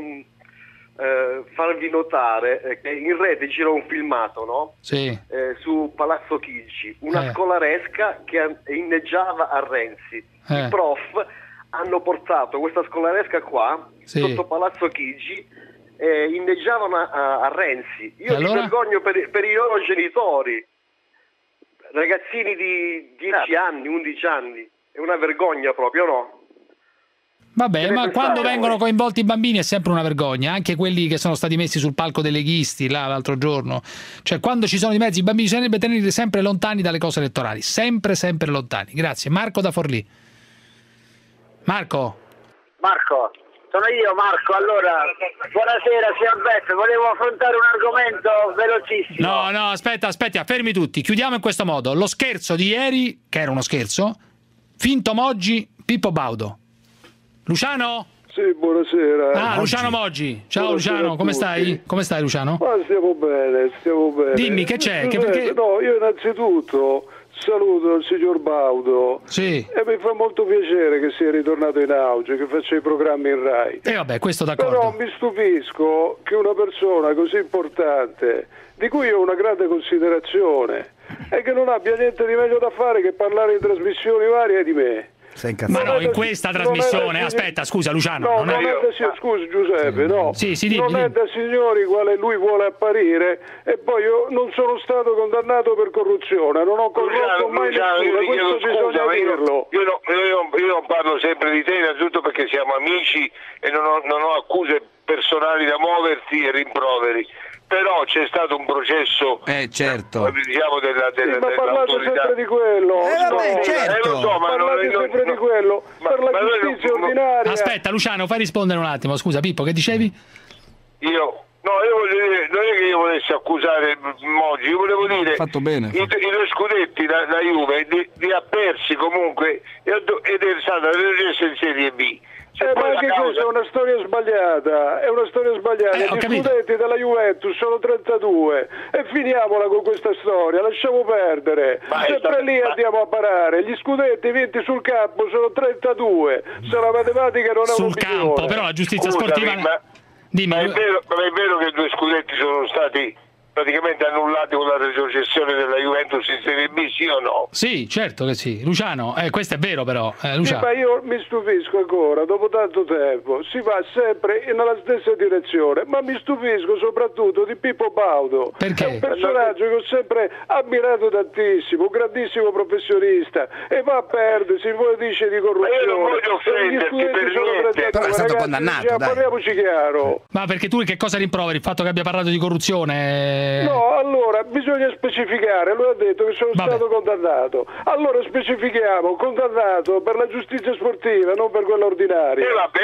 farvi notare che in rete gira un filmato, no? Sì. Su Palazzo Chigi, una scolaresca che inneggiava a Renzi. I prof hanno portato questa scolaresca qua sotto Palazzo Chigi e inneggiavano a Renzi. Io mi vergogno per i loro genitori, ragazzini di 10 anni, 11 anni, è una vergogna proprio, no? Vabbè, ma quando vengono coinvolti i bambini è sempre una vergogna, anche quelli che sono stati messi sul palco dei leghisti l'altro giorno. Cioè, quando ci sono di mezzo i bambini bisognerebbe tenerli sempre lontani dalle cose elettorali, sempre lontani. Grazie. Marco da Forlì. Marco, sono io Marco. Allora, buonasera signor Beppe, volevo affrontare un argomento velocissimo. No, aspetta, fermi tutti, chiudiamo in questo modo. Lo scherzo di ieri, che era uno scherzo, finto Moggi, Pippo Baudo. Luciano? Sì, buonasera. Luciano Moggi. Ciao Luciano, come stai? Come stai Luciano? Ma stiamo bene. Dimmi, che c'è? No, io innanzitutto saluto il signor Baudo. Sì. E mi fa molto piacere che sia ritornato in auge, che faccia i programmi in Rai. Vabbè, questo d'accordo. Però mi stupisco che una persona così importante, di cui ho una grande considerazione, e che non abbia niente di meglio da fare che parlare in trasmissioni varie di me. Ma no, in questa trasmissione, aspetta, scusa Luciano. Scusi Giuseppe, no. Sì, non è da signori quale lui vuole apparire, e poi io non sono stato condannato per corruzione, non ho corrotto mai nessuno, questo bisogna dirlo. Io non parlo sempre di te, innanzitutto perché siamo amici e non ho accuse personali da muoverti e rimproveri. Però c'è stato un processo diciamo ma parlate sempre di quello parlate sempre di quello per la giustizia ordinaria. Aspetta Luciano, fai rispondere un attimo, scusa Pippo, che dicevi? Io voglio dire, non è che io volessi accusare Moggi, io volevo dire fatto bene. I due scudetti la Juve li ha persi comunque ed è stata retrocessa in Serie B. Ma anche questa è una storia sbagliata, gli scudetti della Juventus sono 32 e finiamola con questa storia, lasciamo perdere, sempre lì andiamo a parare, gli scudetti vinti sul campo sono 32, se la matematica non è sul un'opinione. Campo, però la giustizia sportiva... Ma è vero che 2 scudetti sono stati praticamente annullati con la retrocessione della Juventus in Serie B, sì o no? Sì, certo che sì. Luciano, questo è vero però. Luciano. Sì, ma io mi stupisco ancora, dopo tanto tempo, si va sempre nella stessa direzione, ma mi stupisco soprattutto di Pippo Baudo. Perché? È un personaggio che ho sempre ammirato tantissimo, un grandissimo professionista, e va a perdersi, voi dice di corruzione. Ma io non voglio offenderti per niente. Però è stato condannato, dai. Parliamoci chiaro. Ma perché tu che cosa rimproveri? Il fatto che abbia parlato di corruzione? No, allora bisogna specificare, lui ha detto che sono stato condannato, allora specifichiamo, condannato per la giustizia sportiva, non per quella ordinaria.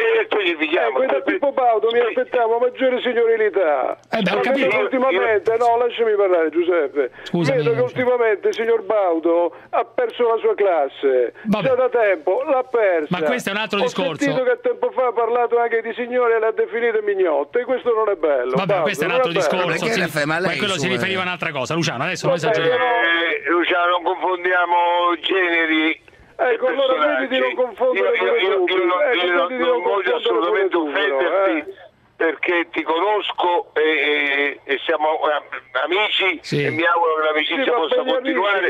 Da Pippo Baudo mi aspettavo maggiore signorilità. Ho capito. Ultimamente, no, lasciami parlare Giuseppe. Scusami, vedo che ultimamente il signor Baudo ha perso la sua classe, già da tempo l'ha persa. Ma questo è un altro discorso. Ho sentito che tempo fa ha parlato anche di signore e le ha definite mignotte, e questo non è bello. Vabbè, Baudo, questo è un altro discorso. Ma quello si riferiva a un'altra cosa. Luciano, adesso non esageriamo. Luciano, non confondiamo generi. Ecco, allora vedi di non confondere io non voglio assolutamente offenderti, perché ti conosco e siamo amici, e mi auguro che l'amicizia possa continuare.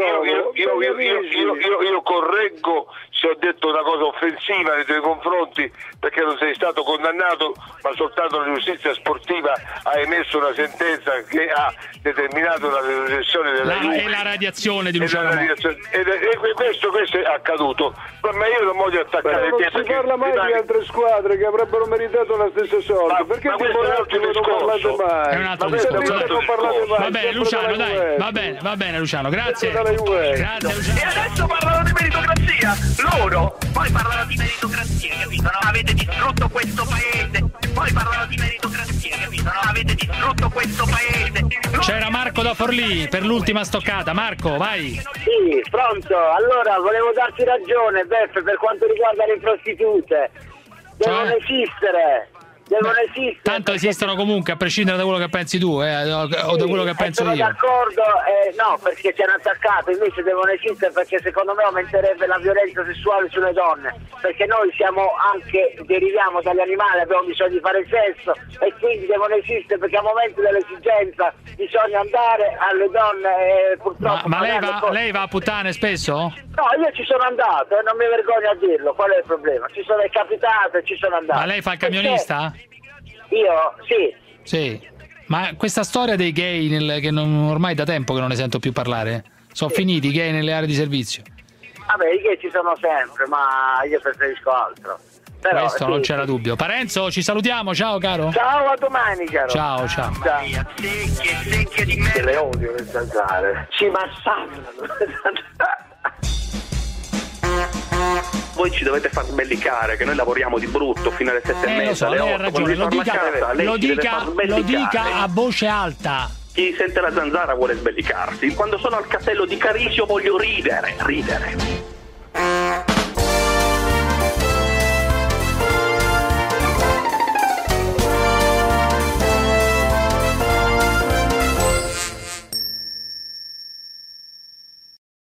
Io correggo se ho detto una cosa offensiva nei tuoi confronti, perché non sei stato condannato, ma soltanto la giustizia sportiva ha emesso una sentenza che ha determinato la retrocessione della Juve e la radiazione di Luciano. Questo è accaduto, ma io non voglio attaccare non si parla mai di altre squadre che avrebbero meritato la stessa soldi? Perché di Moratti non parlate mai? È un altro discorso. Va bene, Luciano, dai. Va bene, Luciano, grazie. Grazie, Luciano. E adesso parlano di meritocrazia. Loro poi parlano di meritocrazia, capito? No? Avete distrutto questo paese. Poi parlano di meritocrazia, capito? No? Avete distrutto questo paese. C'era Marco da Forlì per l'ultima stoccata. Marco, vai. Sì, pronto. Allora, volevo darti ragione, Beppe, per quanto riguarda le prostitute. Devono esistere. Tanto esistono comunque, a prescindere da quello che pensi tu, o da quello che penso io. Sono d'accordo, no, perché ci hanno attaccato, invece devono esistere perché secondo me aumenterebbe la violenza sessuale sulle donne, perché noi deriviamo dagli animali, abbiamo bisogno di fare sesso e quindi devono esistere perché a momento dell'esigenza bisogna andare alle donne e purtroppo... Ma lei va a puttane spesso? No, io ci sono andato e non mi vergogno a dirlo, qual è il problema? È capitato e ci sono andato. Ma lei fa il camionista? Io sì. Sì. Ma questa storia dei gay che ormai da tempo che non ne sento più parlare. Sono finiti i gay nelle aree di servizio. Vabbè, i gay ci sono sempre, ma io preferisco altro. Però, questo non c'era dubbio. Parenzo, ci salutiamo, ciao caro. Ciao, a domani, caro. Ciao. Secchie di merda. Le odio le zanzare. Ci massacrano. Voi ci dovete far sbellicare, che noi lavoriamo di brutto fino alle 7:30. Lo so, lei ha ragione, lo dica a voce alta. Chi sente la zanzara vuole sbellicarsi. Quando sono al castello di Carisio voglio ridere.